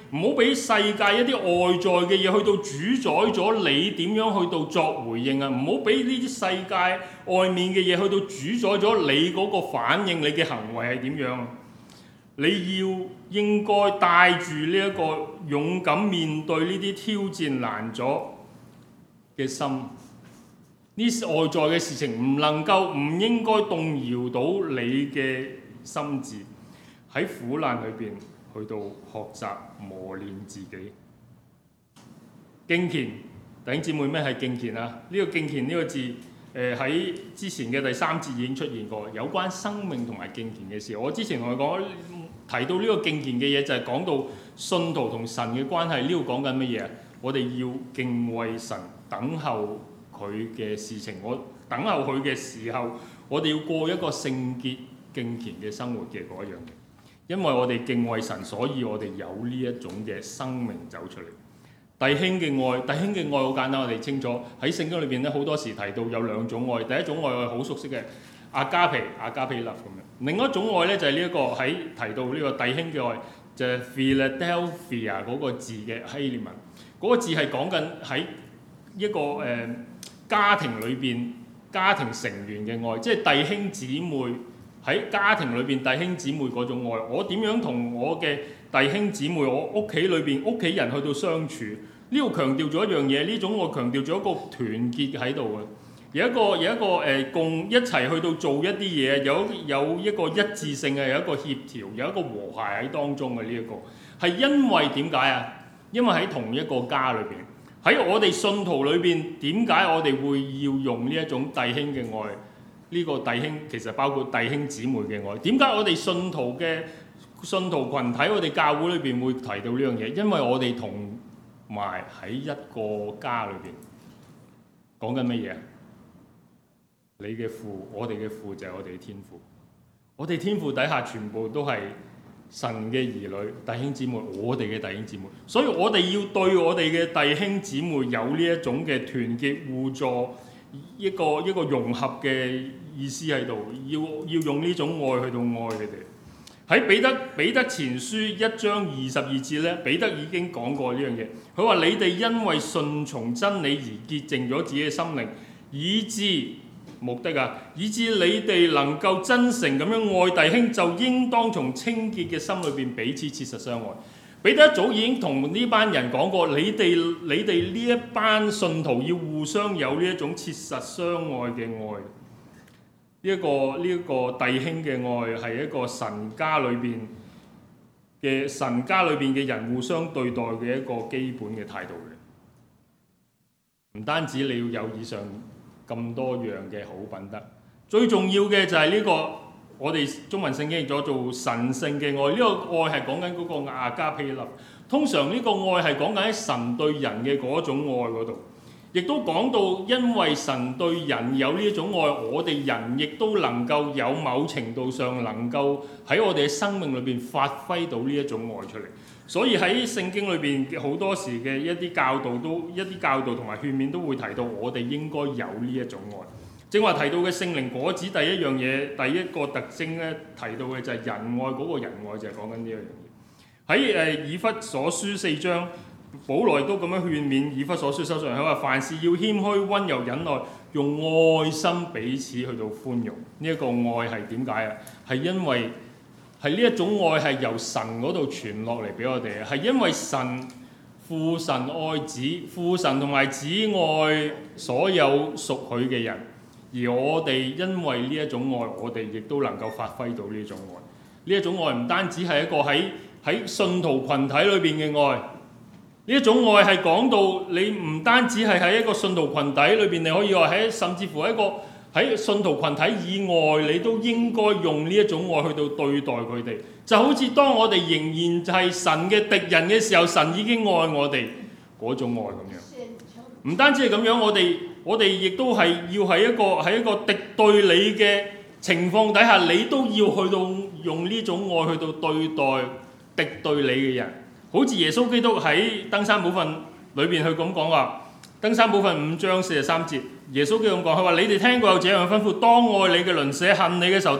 S1: 唔好俾世界一啲外在嘅嘢去到主宰咗你點樣去到作回應啊！唔好俾呢啲世界外面嘅嘢去到主宰咗你嗰個反應，你嘅行為係點樣？你要應該帶住呢一個勇敢面對呢啲挑戰難咗嘅心，呢外在嘅事情唔能夠唔應該動搖到你嘅心智，喺苦難裏邊去到學習磨練自己。敬虔，弟兄姊妹，咩係敬虔啊？呢、這個敬虔呢個字，誒、呃、喺之前嘅第三節已經出現過，有關生命同埋敬虔嘅事。我之前同佢講提到呢個敬虔嘅嘢，就係講到信徒同神嘅關係。呢度講緊乜嘢啊？我哋要敬畏神，等候佢嘅事情。我等候佢嘅時候，我哋要過一個聖潔敬虔嘅生活嘅嗰一樣嘢。因為我哋敬畏神，所以我哋有呢一種嘅生命走出嚟。弟兄嘅愛，弟兄嘅愛好簡單，我哋清楚喺聖經裏邊咧，好多時提到有兩種愛。第一種愛我係好熟悉嘅，阿加皮、阿加皮 love 咁樣。另一種愛咧就係呢一個喺提到呢個弟兄嘅愛，就係、是、Philadelphia 嗰個字嘅希臘文。嗰、那個字係講緊喺一個誒、呃、家庭裏邊家庭成員嘅愛，即係弟兄姊妹喺家庭裏邊弟兄姊妹嗰種愛。我點樣同我嘅弟兄姊妹，我屋企裏邊屋企人去到相處，呢度強調咗一樣嘢，呢種我強調咗一個團結喺度嘅，有一個有一個誒、呃、共一齊去到做一啲嘢，有有一個一致性嘅，有一個協調，有一個和諧喺當中嘅。呢一個係因為點解啊？因為喺同一個家裏邊，喺我哋信徒裏邊，點解我哋會要用呢一種弟兄嘅愛？呢、這個弟兄其實包括弟兄姊妹嘅愛。點解我哋信徒嘅信徒群體，我哋教會裏邊會提到呢樣嘢？因為我哋同埋喺一個家裏邊，講緊乜嘢？你嘅父，我哋嘅父就係我哋嘅天父。我哋天父底下全部都係神嘅兒女，弟兄姊妹，我哋嘅弟兄姊妹。所以我哋要對我哋嘅弟兄姊妹有呢一種嘅團結互助，一個一個融合嘅意思喺度，要要用呢種愛去到愛佢哋。喺彼得彼得前書一章二十二節咧，彼得已經講過呢樣嘢。佢話：你哋因為順從真理而潔淨咗自己嘅心靈，以致目的啊，以致你哋能夠真誠咁樣愛弟兄，就應當從清潔嘅心裏邊彼此切實相愛。彼得一早已經同呢班人講過，你哋你哋呢一班信徒要互相有呢一種切實相愛嘅愛。呢一個呢一個弟兄嘅愛係一個神家裏邊嘅神家裏邊嘅人互相對待嘅一個基本嘅態度嘅。唔單止你要有以上咁多樣嘅好品德，最重要嘅就係呢個我哋中文聖經譯咗做神聖嘅愛。呢個愛係講緊嗰個阿加皮勒。通常呢個愛係講緊喺神對人嘅嗰種愛嗰度。亦都講到，因為神對人有呢一種愛，我哋人亦都能夠有某程度上能夠喺我哋嘅生命裏邊發揮到呢一種愛出嚟。所以喺聖經裏邊好多時嘅一啲教導都一啲教導同埋勸勉都會提到，我哋應該有呢一種愛。正話提到嘅聖靈果子，第一樣嘢，第一個特徵咧，提到嘅就係仁愛。嗰個仁愛就係講緊呢一樣嘢。喺誒以弗所書四章。保羅都咁樣勸勉以弗所書收信人，佢話凡事要謙虛、溫柔、忍耐，用愛心彼此去到寬容。呢、這、一個愛係點解啊？係因為係呢一種愛係由神嗰度傳落嚟俾我哋啊！係因為神父神愛子，父神同埋子愛所有屬佢嘅人，而我哋因為呢一種愛，我哋亦都能夠發揮到呢種愛。呢一種愛唔單止係一個喺喺信徒群體裏邊嘅愛。呢一種愛係講到你唔單止係喺一個信徒群體裏邊，你可以話喺甚至乎喺一個喺信徒群體以外，你都應該用呢一種愛去到對待佢哋。就好似當我哋仍然就係神嘅敵人嘅時候，神已經愛我哋嗰種愛咁樣。唔單止係咁樣，我哋我哋亦都係要喺一個喺一個敵對你嘅情況底下，你都要去到用呢種愛去到對待敵對你嘅人。好似耶穌基督喺登山寶訓裏邊去咁講話，登山寶訓五章四十三節，耶穌基督咁講，佢話：你哋聽過有這樣吩咐，當愛你嘅鄰舍，恨你嘅仇敵，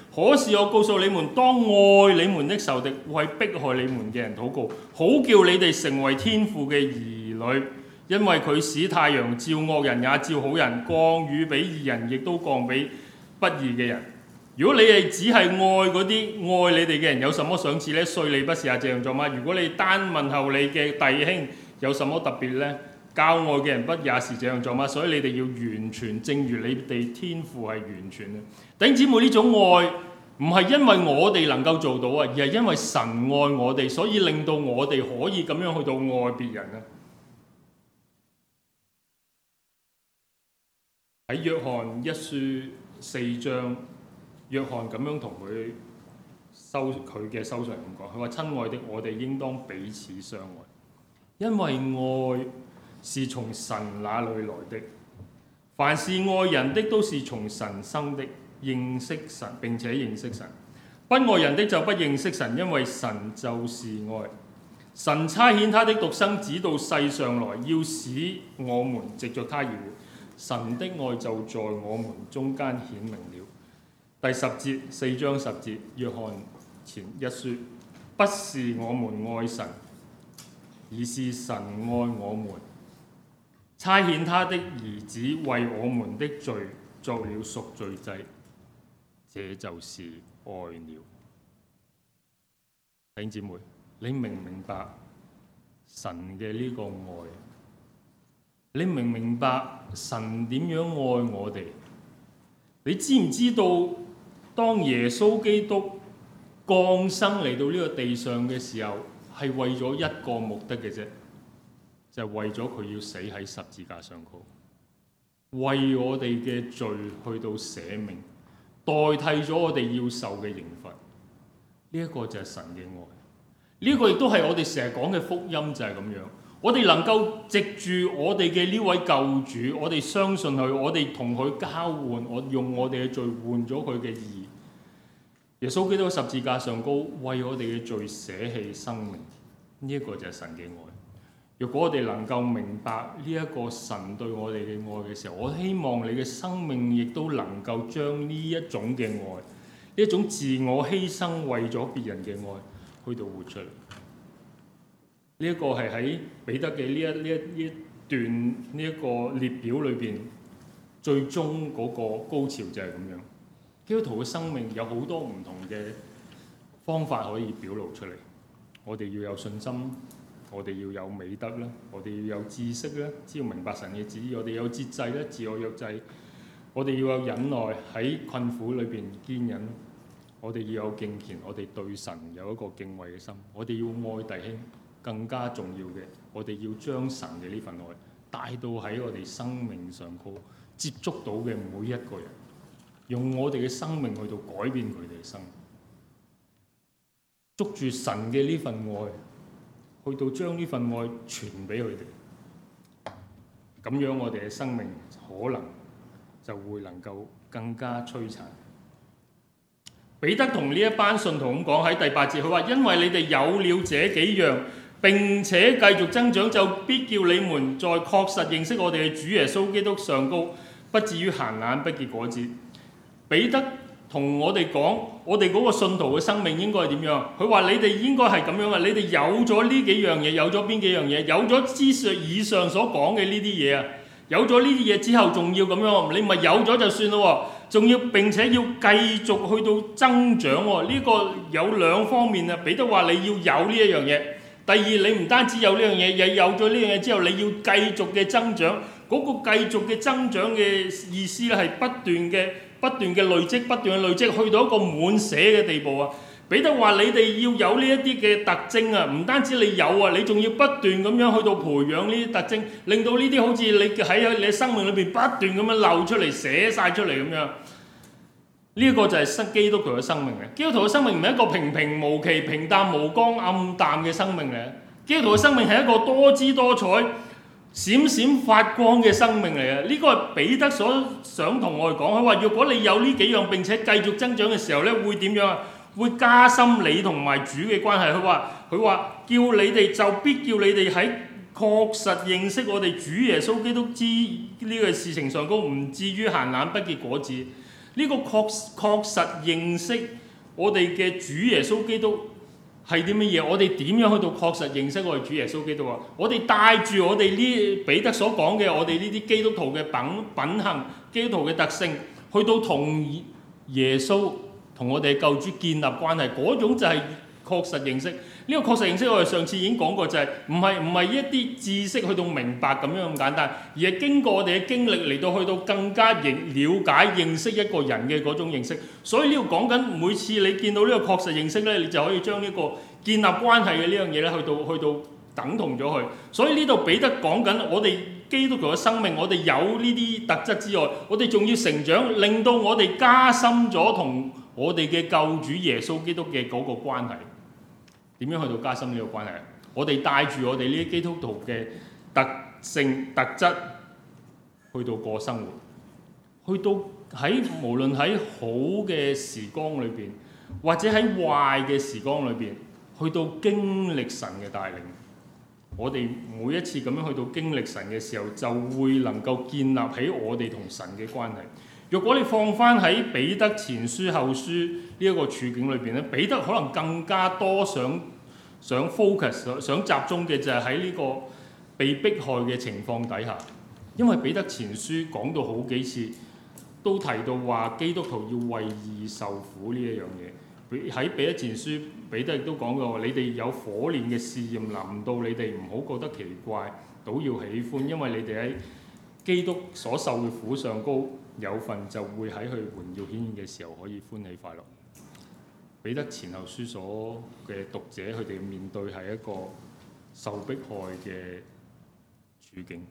S1: 可是我告訴你們，當愛你們的仇敵，為迫害你們嘅人禱告，好叫你哋成為天父嘅兒女。因為佢使太陽照惡人也照好人，降雨俾義人亦都降俾不義嘅人。如果你哋只係愛嗰啲愛你哋嘅人，有什麼賞賜呢？稅吏不是也這樣做嗎？如果你單問候你嘅弟兄，有什麼特別呢？教愛嘅人不也是這樣做嗎？所以你哋要完全，正如你哋天父係完全嘅。弟兄姊妹，呢種愛唔係因為我哋能夠做到啊，而係因為神愛我哋，所以令到我哋可以咁樣去到愛別人啊。喺約翰一書四章，約翰咁樣同佢收佢嘅收上咁講，佢話：親愛的，我哋應當彼此相愛，因為愛是從神那裏來的。凡是愛人的，都是從神生的，認識神並且認識神。不愛人的就不認識神，因為神就是愛。神差遣他的獨生子到世上來，要使我們藉着他而活。神的愛就在我們中間顯明了。第十節，四章十節，約翰前一書，不是我們愛神，而是神愛我們，差遣他的兒子為我們的罪作了贖罪祭，這就是愛了。弟兄姊妹，你明唔明白神嘅呢個愛？你明唔明白神點樣愛我哋？你知唔知道當耶穌基督降生嚟到呢個地上嘅時候，係為咗一個目的嘅啫，就係為咗佢要死喺十字架上高，為我哋嘅罪去到捨命，代替咗我哋要受嘅刑罰。呢一個就係神嘅愛。呢個亦都係我哋成日講嘅福音，就係咁樣。我哋能夠藉住我哋嘅呢位救主，我哋相信佢，我哋同佢交換，我用我哋嘅罪換咗佢嘅義。耶穌基督喺十字架上高為我哋嘅罪捨棄生命，呢一個就係神嘅愛。如果我哋能夠明白呢一個神對我哋嘅愛嘅時候，我希望你嘅生命亦都能夠將呢一種嘅愛，呢一種自我犧牲為咗別人嘅愛，去到活出嚟。呢一個係喺彼得嘅呢一呢一呢一段呢一個列表裏邊，最終嗰個高潮就係咁樣。基督徒嘅生命有好多唔同嘅方法可以表露出嚟。我哋要有信心，我哋要有美德啦，我哋要有知識啦，知道明白神嘅旨意。我哋有節制啦，自我約制。我哋要有忍耐，喺困苦裏邊堅忍。我哋要有敬虔，我哋對神有一個敬畏嘅心。我哋要愛弟兄。更加重要嘅，我哋要將神嘅呢份愛帶到喺我哋生命上高，接觸到嘅每一個人，用我哋嘅生命去到改變佢哋嘅生命，捉住神嘅呢份愛，去到將呢份愛傳俾佢哋。咁樣我哋嘅生命可能就會能夠更加璀璨。彼得同呢一班信徒咁講喺第八節，佢話：因為你哋有了這幾樣，並且繼續增長，就必叫你們在確實認識我哋嘅主耶穌基督上高，不至於閒懶不結果子。彼得同我哋講，我哋嗰個信徒嘅生命應該係點樣？佢話你哋應該係咁樣啊！你哋有咗呢幾樣嘢，有咗邊幾樣嘢？有咗之上以上所講嘅呢啲嘢啊！有咗呢啲嘢之後，仲要咁樣，你咪有咗就算咯，仲要並且要繼續去到增長喎。呢個有兩方面啊。彼得話你要有呢一樣嘢。第二，你唔單止有呢樣嘢，又有咗呢樣嘢之後，你要繼續嘅增長。嗰個繼續嘅增長嘅意思咧，係不斷嘅、不斷嘅累積、不斷嘅累積，去到一個滿瀉嘅地步啊！彼得話：你哋要有呢一啲嘅特徵啊，唔單止你有啊，你仲要不斷咁樣去到培養呢啲特徵，令到呢啲好似你喺你生命裏邊不斷咁樣漏出嚟、寫晒出嚟咁樣。呢一個就係新基督徒嘅生命嘅。基督徒嘅生命唔係一個平平無奇、平淡無光、暗淡嘅生命嚟。基督徒嘅生命係一個多姿多彩、閃閃發光嘅生命嚟嘅。呢個係彼得所想同我哋講。佢話：如果你有呢幾樣並且繼續增長嘅時候咧，會點樣啊？會加深你同埋主嘅關係。佢話：佢話叫你哋就必叫你哋喺確實認識我哋主耶穌基督之呢個事情上高，唔至於閒懶不結果子。 呢、這個確確實認識我哋嘅主耶穌基督係啲乜嘢？我哋點樣去到確實認識我哋主耶穌基督啊？我哋帶住我哋呢彼得所講嘅我哋呢啲基督徒嘅品品行、基督徒嘅特性，去到同耶穌同我哋嘅救主建立關係，嗰種就係確實認識。呢、這個確實認識我哋上次已經講過，就係唔係唔係一啲知識去到明白咁樣咁簡單，而係經過我哋嘅經歷嚟到去到更加認了解認識一個人嘅嗰種認識。所以呢度講緊每次你見到呢個確實認識咧，你就可以將呢個建立關係嘅呢樣嘢咧，去到去到等同咗佢。所以呢度彼得講緊我哋基督徒嘅生命，我哋有呢啲特質之外，我哋仲要成長，令到我哋加深咗同我哋嘅救主耶穌基督嘅嗰個關係。點樣去到加深呢個關係？我哋帶住我哋呢啲基督徒嘅特性特質去到過生活，去到喺無論喺好嘅時光裏邊，或者喺壞嘅時光裏邊，去到經歷神嘅帶領。我哋每一次咁樣去到經歷神嘅時候，就會能夠建立起我哋同神嘅關係。若果你放翻喺彼得前書後書呢一個處境裏邊咧，彼得可能更加多想想 focus 想集中嘅就係喺呢個被迫害嘅情況底下，因為彼得前書講到好幾次都提到話基督徒要為義受苦呢一樣嘢。喺彼得前書，彼得亦都講過，你哋有火煉嘅試驗臨到你哋，唔好覺得奇怪，倒要喜歡，因為你哋喺基督所受嘅苦上高有份，就會喺佢榮耀顯現嘅時候可以歡喜快樂。彼得前後書所嘅讀者，佢哋面對係一個受迫害嘅處境。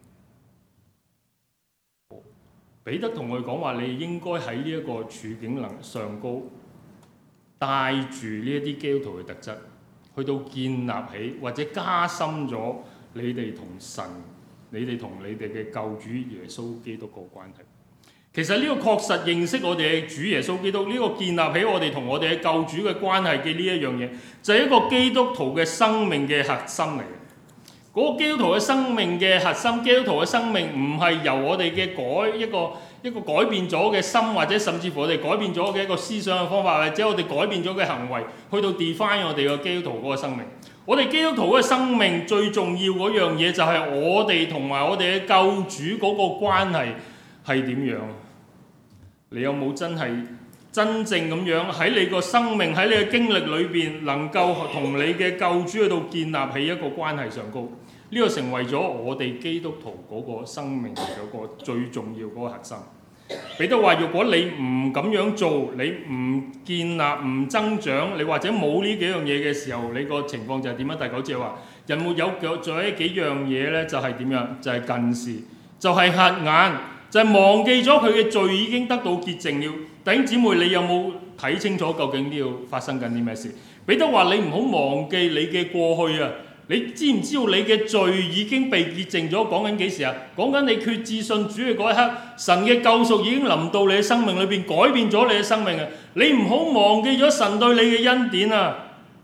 S1: 彼得同佢講話，你應該喺呢一個處境能上高，帶住呢一啲基督徒嘅特質，去到建立起或者加深咗你哋同神、你哋同你哋嘅救主耶穌基督個關係。其實呢個確實認識我哋嘅主耶穌基督，呢、這個建立起我哋同我哋嘅救主嘅關係嘅呢一樣嘢，就係、是、一個基督徒嘅生命嘅核心嚟嘅。嗰、那個基督徒嘅生命嘅核心，基督徒嘅生命唔係由我哋嘅改一個一個改變咗嘅心，或者甚至乎我哋改變咗嘅一個思想嘅方法，或者我哋改變咗嘅行為，去到 define 我哋嘅基督徒嗰個生命。我哋基督徒嘅生命最重要嗰樣嘢，就係我哋同埋我哋嘅救主嗰個關係係點樣？你有冇真係真正咁樣喺你個生命喺你嘅經歷裏邊，能夠同你嘅救主喺度建立起一個關係上高？呢、這個成為咗我哋基督徒嗰個生命嘅嗰個最重要嗰個核心。彼得話：如果你唔咁樣做，你唔建立、唔增長，你或者冇呢幾樣嘢嘅時候，你個情況就係點樣？第九節話：人沒有仲有呢幾樣嘢呢？就係點樣？就係、是、近視，就係、是、瞎眼，就係、是、忘記咗佢嘅罪已經得到潔淨了。弟兄姊妹，你有冇睇清楚究竟呢度發生緊啲咩事？彼得話：你唔好忘記你嘅過去啊！你知唔知道你嘅罪已經被潔淨咗？講緊幾時啊？講緊你決志信主嘅嗰一刻，神嘅救贖已經臨到你嘅生命裏邊，改變咗你嘅生命啊！你唔好忘記咗神對你嘅恩典啊！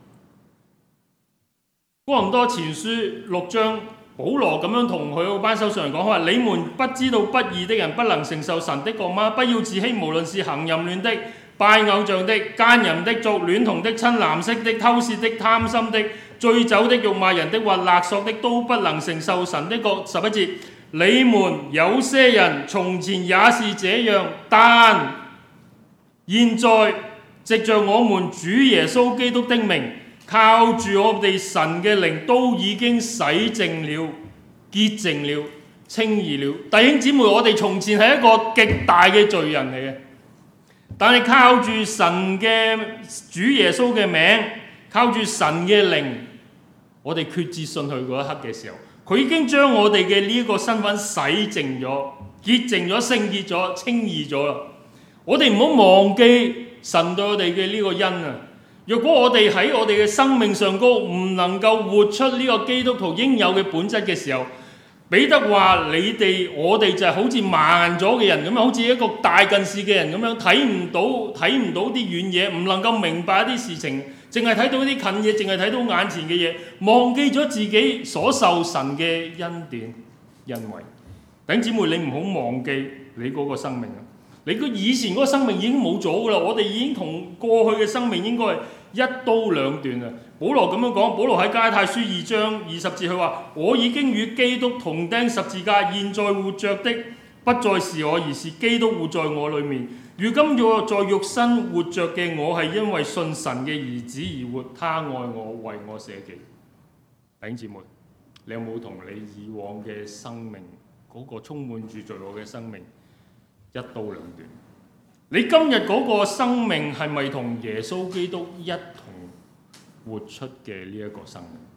S1: 哥林多前書六章，保羅咁樣同佢嗰班手上人講話：你們不知道不義的人不能承受神的國嗎？不要自欺，無論是行淫亂的、拜偶像的、奸淫的、作孌童的、親男色的、偷竊的、貪心的、醉酒的、辱罵人的或勒索的，都不能承受神的國。十一節，你們有些人從前也是這樣，但現在藉着我們主耶穌基督的名，靠住我哋神嘅靈，都已經洗淨了、潔淨了、稱義了。弟兄姊妹，我哋從前係一個極大嘅罪人嚟嘅，但係靠住神嘅主耶穌嘅名，靠住神嘅靈，我哋決志信佢嗰一刻嘅時候，佢已經將我哋嘅呢個身份洗淨咗、潔淨咗、聖潔咗、稱義咗啦。我哋唔好忘記神對我哋嘅呢個恩啊！若果我哋喺我哋嘅生命上高唔能夠活出呢個基督徒應有嘅本質嘅時候，彼得話：你哋我哋就係好似盲咗嘅人咁樣，好似一個大近視嘅人咁樣，睇唔到睇唔到啲遠嘢，唔能夠明白一啲事情，淨係睇到啲近嘢，淨係睇到眼前嘅嘢，忘記咗自己所受神嘅恩典恩惠。弟兄姊妹，你唔好忘記你嗰個生命啊！ 你個以前嗰個生命已經冇咗㗎啦，我哋已經同過去嘅生命應該係一刀兩斷啊！保羅咁樣講，保羅喺加拉太書二章二十節佢話：我已經與基督同釘十字架，現在活着的不再是我，而是基督活在我裏面。如今我在肉身活着嘅我，係因為信神嘅兒子而活，他愛我，為我捨己。弟兄姊妹，你有冇同你以往嘅生命嗰個充滿住罪惡嘅生命一刀兩斷？你今日嗰個生命係咪同耶穌基督一同活出嘅呢一個生命？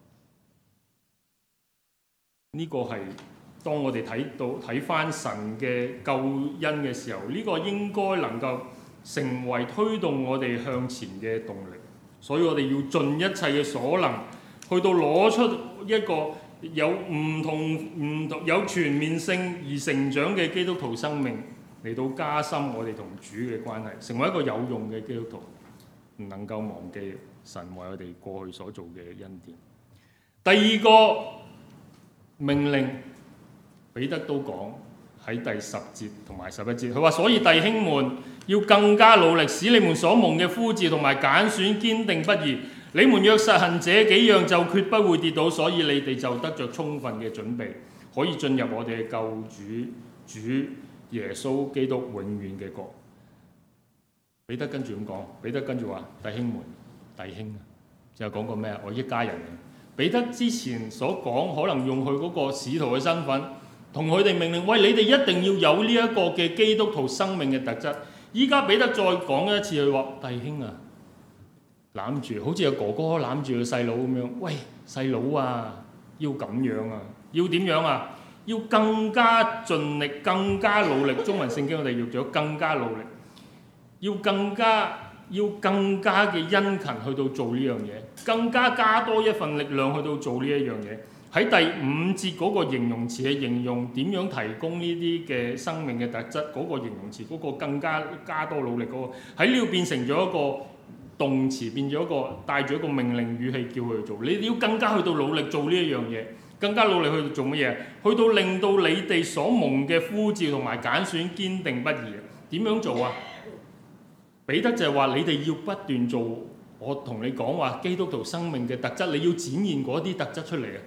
S1: 呢個係當我哋睇到睇返神嘅救恩嘅時候，呢個應該能夠成為推動我哋向前嘅動力。所以我哋要盡一切嘅所能，去到攞出一個有唔同唔同有全面性而成長嘅基督徒生命，嚟到加深我哋同主嘅關係，成為一個有用嘅基督徒，唔能夠忘記神為我哋過去所做嘅恩典。第二個命令，彼得都講喺第十節同埋十一節，佢話：所以弟兄們要更加努力，使你們所蒙嘅呼召同埋揀選堅定不移。你們若實行這幾樣，就決不會跌倒。所以你哋就得着充分嘅準備，可以進入我哋嘅救主主耶穌基督永遠嘅國。彼得跟住咁講，彼得跟住話：弟兄們，弟兄啊，就講過咩啊？我一家人嘅。彼得之前所講，可能用佢嗰個使徒嘅身份，同佢哋命令：喂，你哋一定要有呢一個嘅基督徒生命嘅特質。依家彼得再講一次，佢話：弟兄啊，攬住，好似個哥哥攬住個細佬咁樣。喂，細佬啊，要咁樣啊，要點樣啊？要更加盡力，更加努力。中文聖經我哋用咗更加努力，要更加要更加嘅殷勤去到做呢樣嘢，更加加多一份力量去到做呢一樣嘢。喺第五節嗰個形容詞係形容點樣提供呢啲嘅生命嘅特質，嗰、那個形容詞嗰、那個更加加多努力嗰、那個喺呢度變成咗一個動詞，變咗一個帶住一個命令語氣叫佢去做。你要更加去到努力做呢一樣嘢。更加努力去做乜嘢？去到令到你哋所蒙嘅呼召同埋揀選堅定不移。點樣做啊？彼得就係話：你哋要不斷做，我同你講話基督徒生命嘅特質，你要展現嗰啲特質出嚟啊！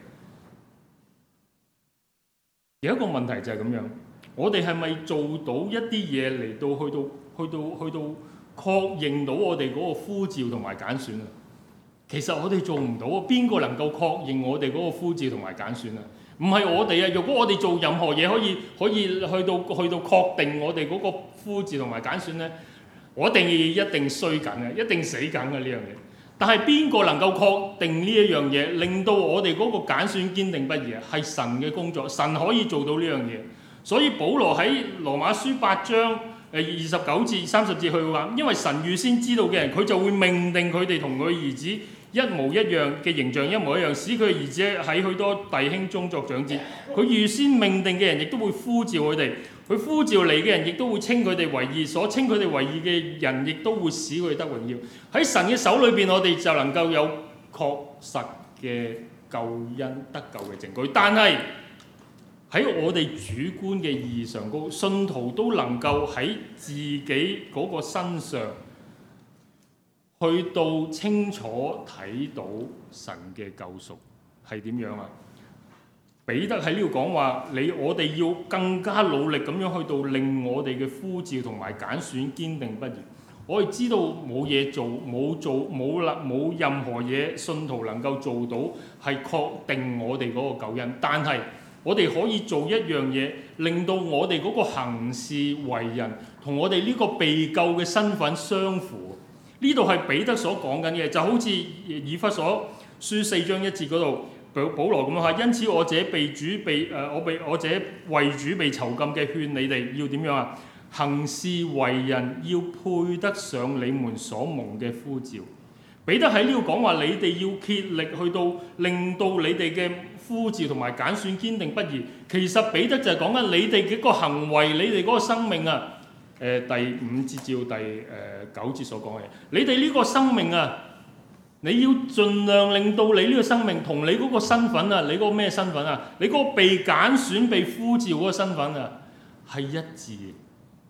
S1: 有一個問題就係咁樣，我哋係咪做到一啲嘢嚟到去到去到去到確認到我哋嗰個呼召同埋揀選啊？其實我哋做唔到啊！邊個能夠確認我哋嗰個呼召同埋揀選啊？唔係我哋啊！如果我哋做任何嘢可以可以去到去到確定我哋嗰個呼召同埋揀選咧，我哋一定衰緊嘅，一定死緊嘅呢樣嘢。但係邊個能夠確定呢一樣嘢，令到我哋嗰個揀選堅定不移啊？係神嘅工作，神可以做到呢樣嘢。所以保羅喺羅馬書八章誒二十九至三十節佢話：因為神預先知道嘅人，佢就會命定佢哋同佢兒子一模一樣嘅形象，一模一樣，使佢兒子喺許多弟兄中作長子。佢預先命定嘅人，亦都會呼召佢哋；佢呼召嚟嘅人，亦都會稱佢哋為義。所稱佢哋為義嘅人，亦都會使佢哋得榮耀。喺神嘅手裏邊，我哋就能夠有確實嘅救恩得救嘅證據。但係喺我哋主觀嘅意義上高，信徒都能夠喺自己嗰個身上，去到清楚睇到神嘅救贖係點樣啊？彼得喺呢度講話，你我哋要更加努力咁樣去到令我哋嘅呼召同埋揀選堅定不移。我哋知道冇嘢做，冇做冇啦冇任何嘢信徒能夠做到係確定我哋嗰個救恩，但係我哋可以做一樣嘢，令到我哋嗰個行事為人同我哋呢個被救嘅身份相符。呢度係彼得所講緊嘅，就好似以弗所書四章一節嗰度，保保羅咁樣話：因此我這被主被誒、呃、我被我這為主被囚禁嘅，勸你哋要點樣啊？行事為人要配得上你們所蒙嘅呼召。彼得喺呢度講話，你哋要竭力去到令到你哋嘅呼召同埋揀選堅定不移。其實彼得就係講緊你哋嘅個行為，你哋嗰個生命啊。誒、呃、第五節至到第誒、呃、九節所講嘅，你哋呢個生命啊，你要盡量令到你呢個生命同你嗰個身份啊，你嗰個咩身份啊？你嗰個被揀選、被呼召嗰個身份啊，係一致。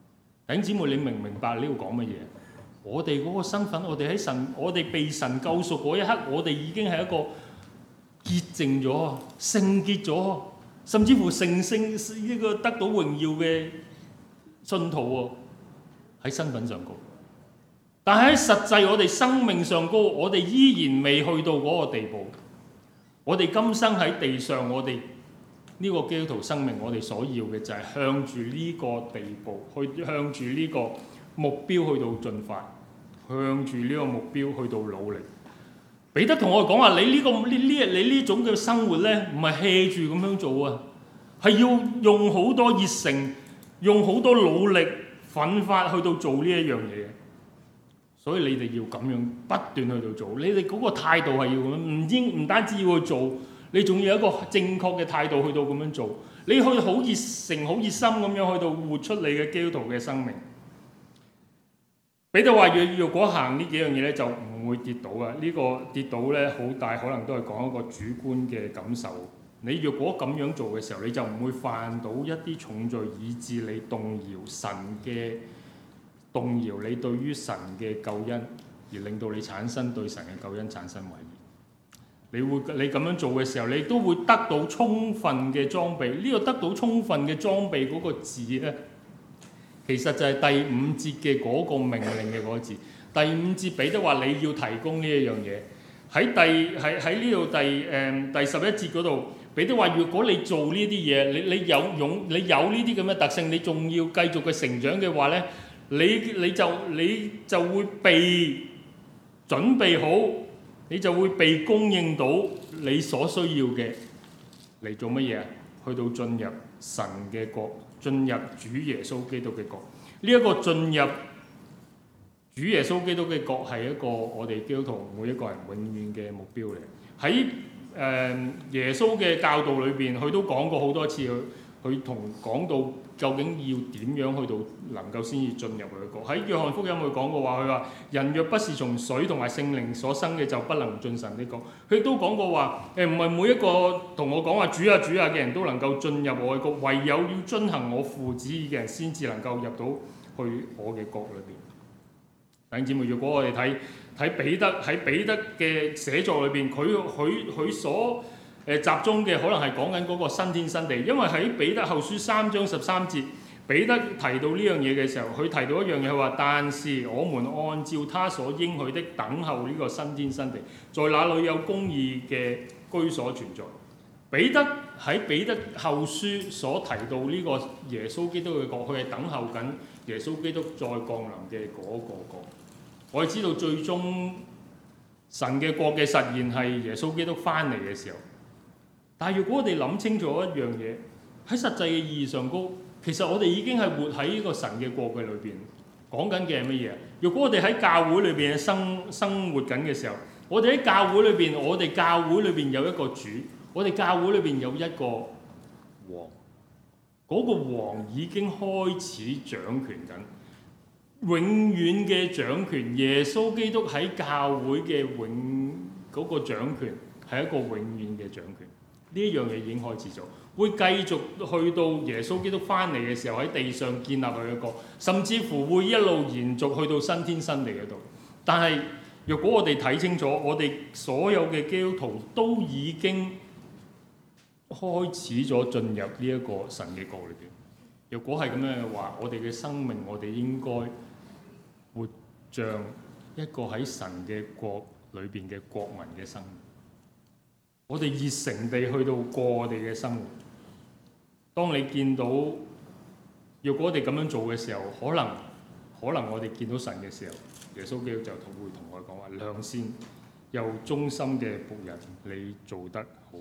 S1: 弟兄姊妹，你明唔明白呢度講乜嘢？我哋嗰個身份，我哋喺神，我哋被神救贖嗰一刻，我哋已經係一個潔淨咗、聖潔咗，甚至乎成聖呢個得到榮耀嘅信徒喎，喺身份上高。但係喺實際我哋生命上高，我哋依然未去到嗰個地步。我哋今生喺地上，我哋呢個基督徒生命，我哋所要嘅就係向住呢個地步，去向住呢個目標去到進發，向住呢個目標去到努力。彼得同我哋講話：你呢、這個呢呢你呢種嘅生活咧，唔係 hea 住咁樣做啊，係要用好多熱誠，用好多努力、奮發去到做呢一樣嘢。所以你哋要咁樣不斷去到做，你哋嗰個態度係要咁樣，唔應唔單止要去做，你仲要有一個正確嘅態度去到咁樣做。你去好熱誠、好熱心咁樣去到活出你嘅基督徒嘅生命。彼得話：若若果行呢幾樣嘢咧，就唔會跌倒啊！呢、這個跌倒咧，好大可能都係講一個主觀嘅感受。你若果咁樣做嘅時候，你就唔會犯到一啲重罪，以致你動搖神嘅。動搖你對於神嘅救恩，而令到你產生對神嘅救恩產生懷疑。你會你咁樣做嘅時候，你都會得到充分嘅裝備。呢個得到充分嘅裝備嗰個字咧，其實就係第五節嘅嗰個命令嘅嗰個字。第五節彼得話你要提供呢一樣嘢。喺第喺喺呢度第誒、嗯、第十一節嗰度，彼得話：如果你做呢啲嘢，你你有勇，你有呢啲咁嘅特性，你仲要繼續嘅成長嘅話咧。你你就你就會被準備好，你就會被供應到你所需要嘅嚟做乜嘢啊？去到進入神嘅國，進入主耶穌基督嘅國。呢、這、一個進入主耶穌基督嘅國係一個我哋基督徒每一個人永遠嘅目標嚟。喺誒耶穌嘅教導裏邊，佢都講過好多次，佢佢同講到。究竟要點樣去到能夠先至進入佢嘅國？喺約翰福音佢講過話，佢話人若不是從水同埋聖靈所生嘅，就不能進神的國。佢亦都講過話，誒唔係每一個同我講話主啊主啊嘅人都能夠進入我嘅國，唯有要遵行我父旨意嘅人先至能夠入到去我嘅國裏邊。弟兄姊妹，如果我哋睇睇彼得喺彼得嘅寫作裏邊，佢佢佢所誒集中嘅可能係講緊嗰個新天新地，因為喺彼得後書三章十三節，彼得提到呢樣嘢嘅時候，佢提到一樣嘢，佢話：但是我們按照他所應許的等候呢個新天新地，在那裏有公義嘅居所存在。彼得喺彼得後書所提到呢個耶穌基督嘅國，佢係等候緊耶穌基督再降臨嘅嗰個國。我哋知道最終神嘅國嘅實現係耶穌基督翻嚟嘅時候。但係如果我哋諗清楚一樣嘢，喺實際嘅意義上高，其實我哋已經係活喺呢個神嘅國嘅裏邊。講緊嘅係乜嘢？如果我哋喺教會裏邊生生活緊嘅時候，我哋喺教會裏邊，我哋教會裏邊有一個主，我哋教會裏邊有一個王。嗰個王已經開始掌權緊，永遠嘅掌權。耶穌基督喺教會嘅永嗰個掌權係一個永遠嘅掌權。呢一樣嘢已經開始咗，會繼續去到耶穌基督翻嚟嘅時候喺地上建立佢嘅國，甚至乎會一路延續去到新天新地嗰度。但係若果我哋睇清楚，我哋所有嘅基督徒都已經開始咗進入呢一個神嘅國裏邊。若果係咁樣嘅話，我哋嘅生命，我哋應該活像一個喺神嘅國裏邊嘅國民嘅生命。我哋熱誠地去到過我哋嘅生活。當你見到，若果我哋咁樣做嘅時候，可能可能我哋見到神嘅時候，耶穌基督就會同我講話：良善又忠心嘅僕人，你做得好。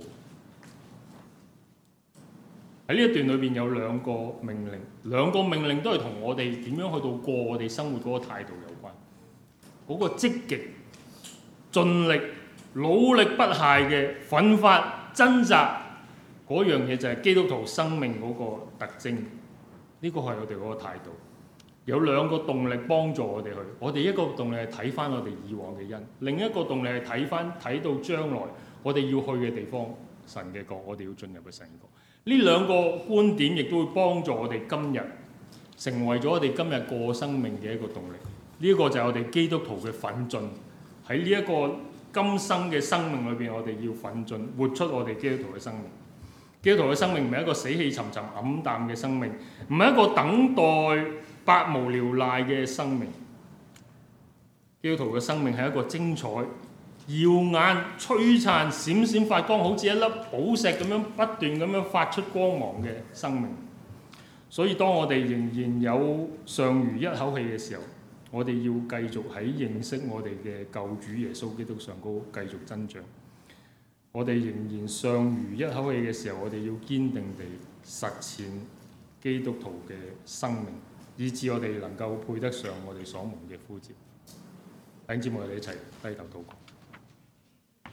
S1: 喺呢一段裏邊有兩個命令，兩個命令都係同我哋點樣去到過我哋生活嗰個態度有關。嗰、那個積極、盡力、努力不懈嘅奮發掙扎嗰樣嘢，就係基督徒生命嗰個特徵。呢、這個係我哋嗰個態度。有兩個動力幫助我哋去。我哋一個動力係睇翻我哋以往嘅恩，另一個動力係睇翻睇到將來我哋要去嘅地方，神嘅國，我哋要進入嘅神嘅國。呢兩個觀點亦都會幫助我哋今日成為咗我哋今日過生命嘅一個動力。呢、這個就係我哋基督徒嘅奮進，喺呢一個今生嘅生命裏邊，我哋要奮進，活出我哋基督徒嘅生命。基督徒嘅生命唔係一個死氣沉沉、黯淡嘅生命，唔係一個等待百無聊賴嘅生命。基督徒嘅生命係一個精彩、耀眼、璀璨、閃閃發光，好似一粒寶石咁樣不斷咁樣發出光芒嘅生命。所以當我哋仍然有尚餘一口氣嘅時候，我哋要繼續喺認識我哋嘅救主耶穌基督上高繼續增長。我哋仍然尚餘一口氣嘅時候，我哋要堅定地實踐基督徒嘅生命，以致我哋能夠配得上我哋所蒙嘅呼召。弟兄姊妹，我哋一齊低頭禱告。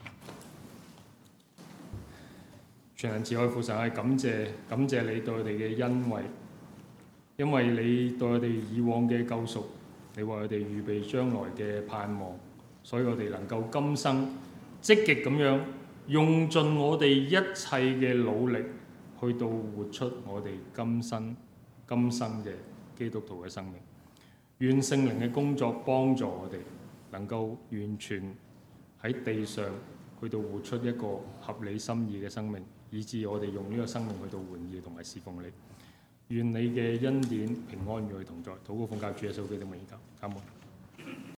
S1: 全能慈愛父神，係感謝感謝你對我哋嘅恩惠，因為你對我哋以往嘅救贖，你為我哋預備將來嘅盼望，所以我哋能夠今生積極咁樣用盡我哋一切嘅努力，去到活出我哋今生今生嘅基督徒嘅生命。願聖靈嘅工作幫助我哋，能夠完全喺地上去到活出一個合理心意嘅生命，以致我哋用呢個生命去到榮耀同埋侍奉你。願你嘅恩典平安與佢同在。禱告奉教主耶穌基督的名而求，阿門。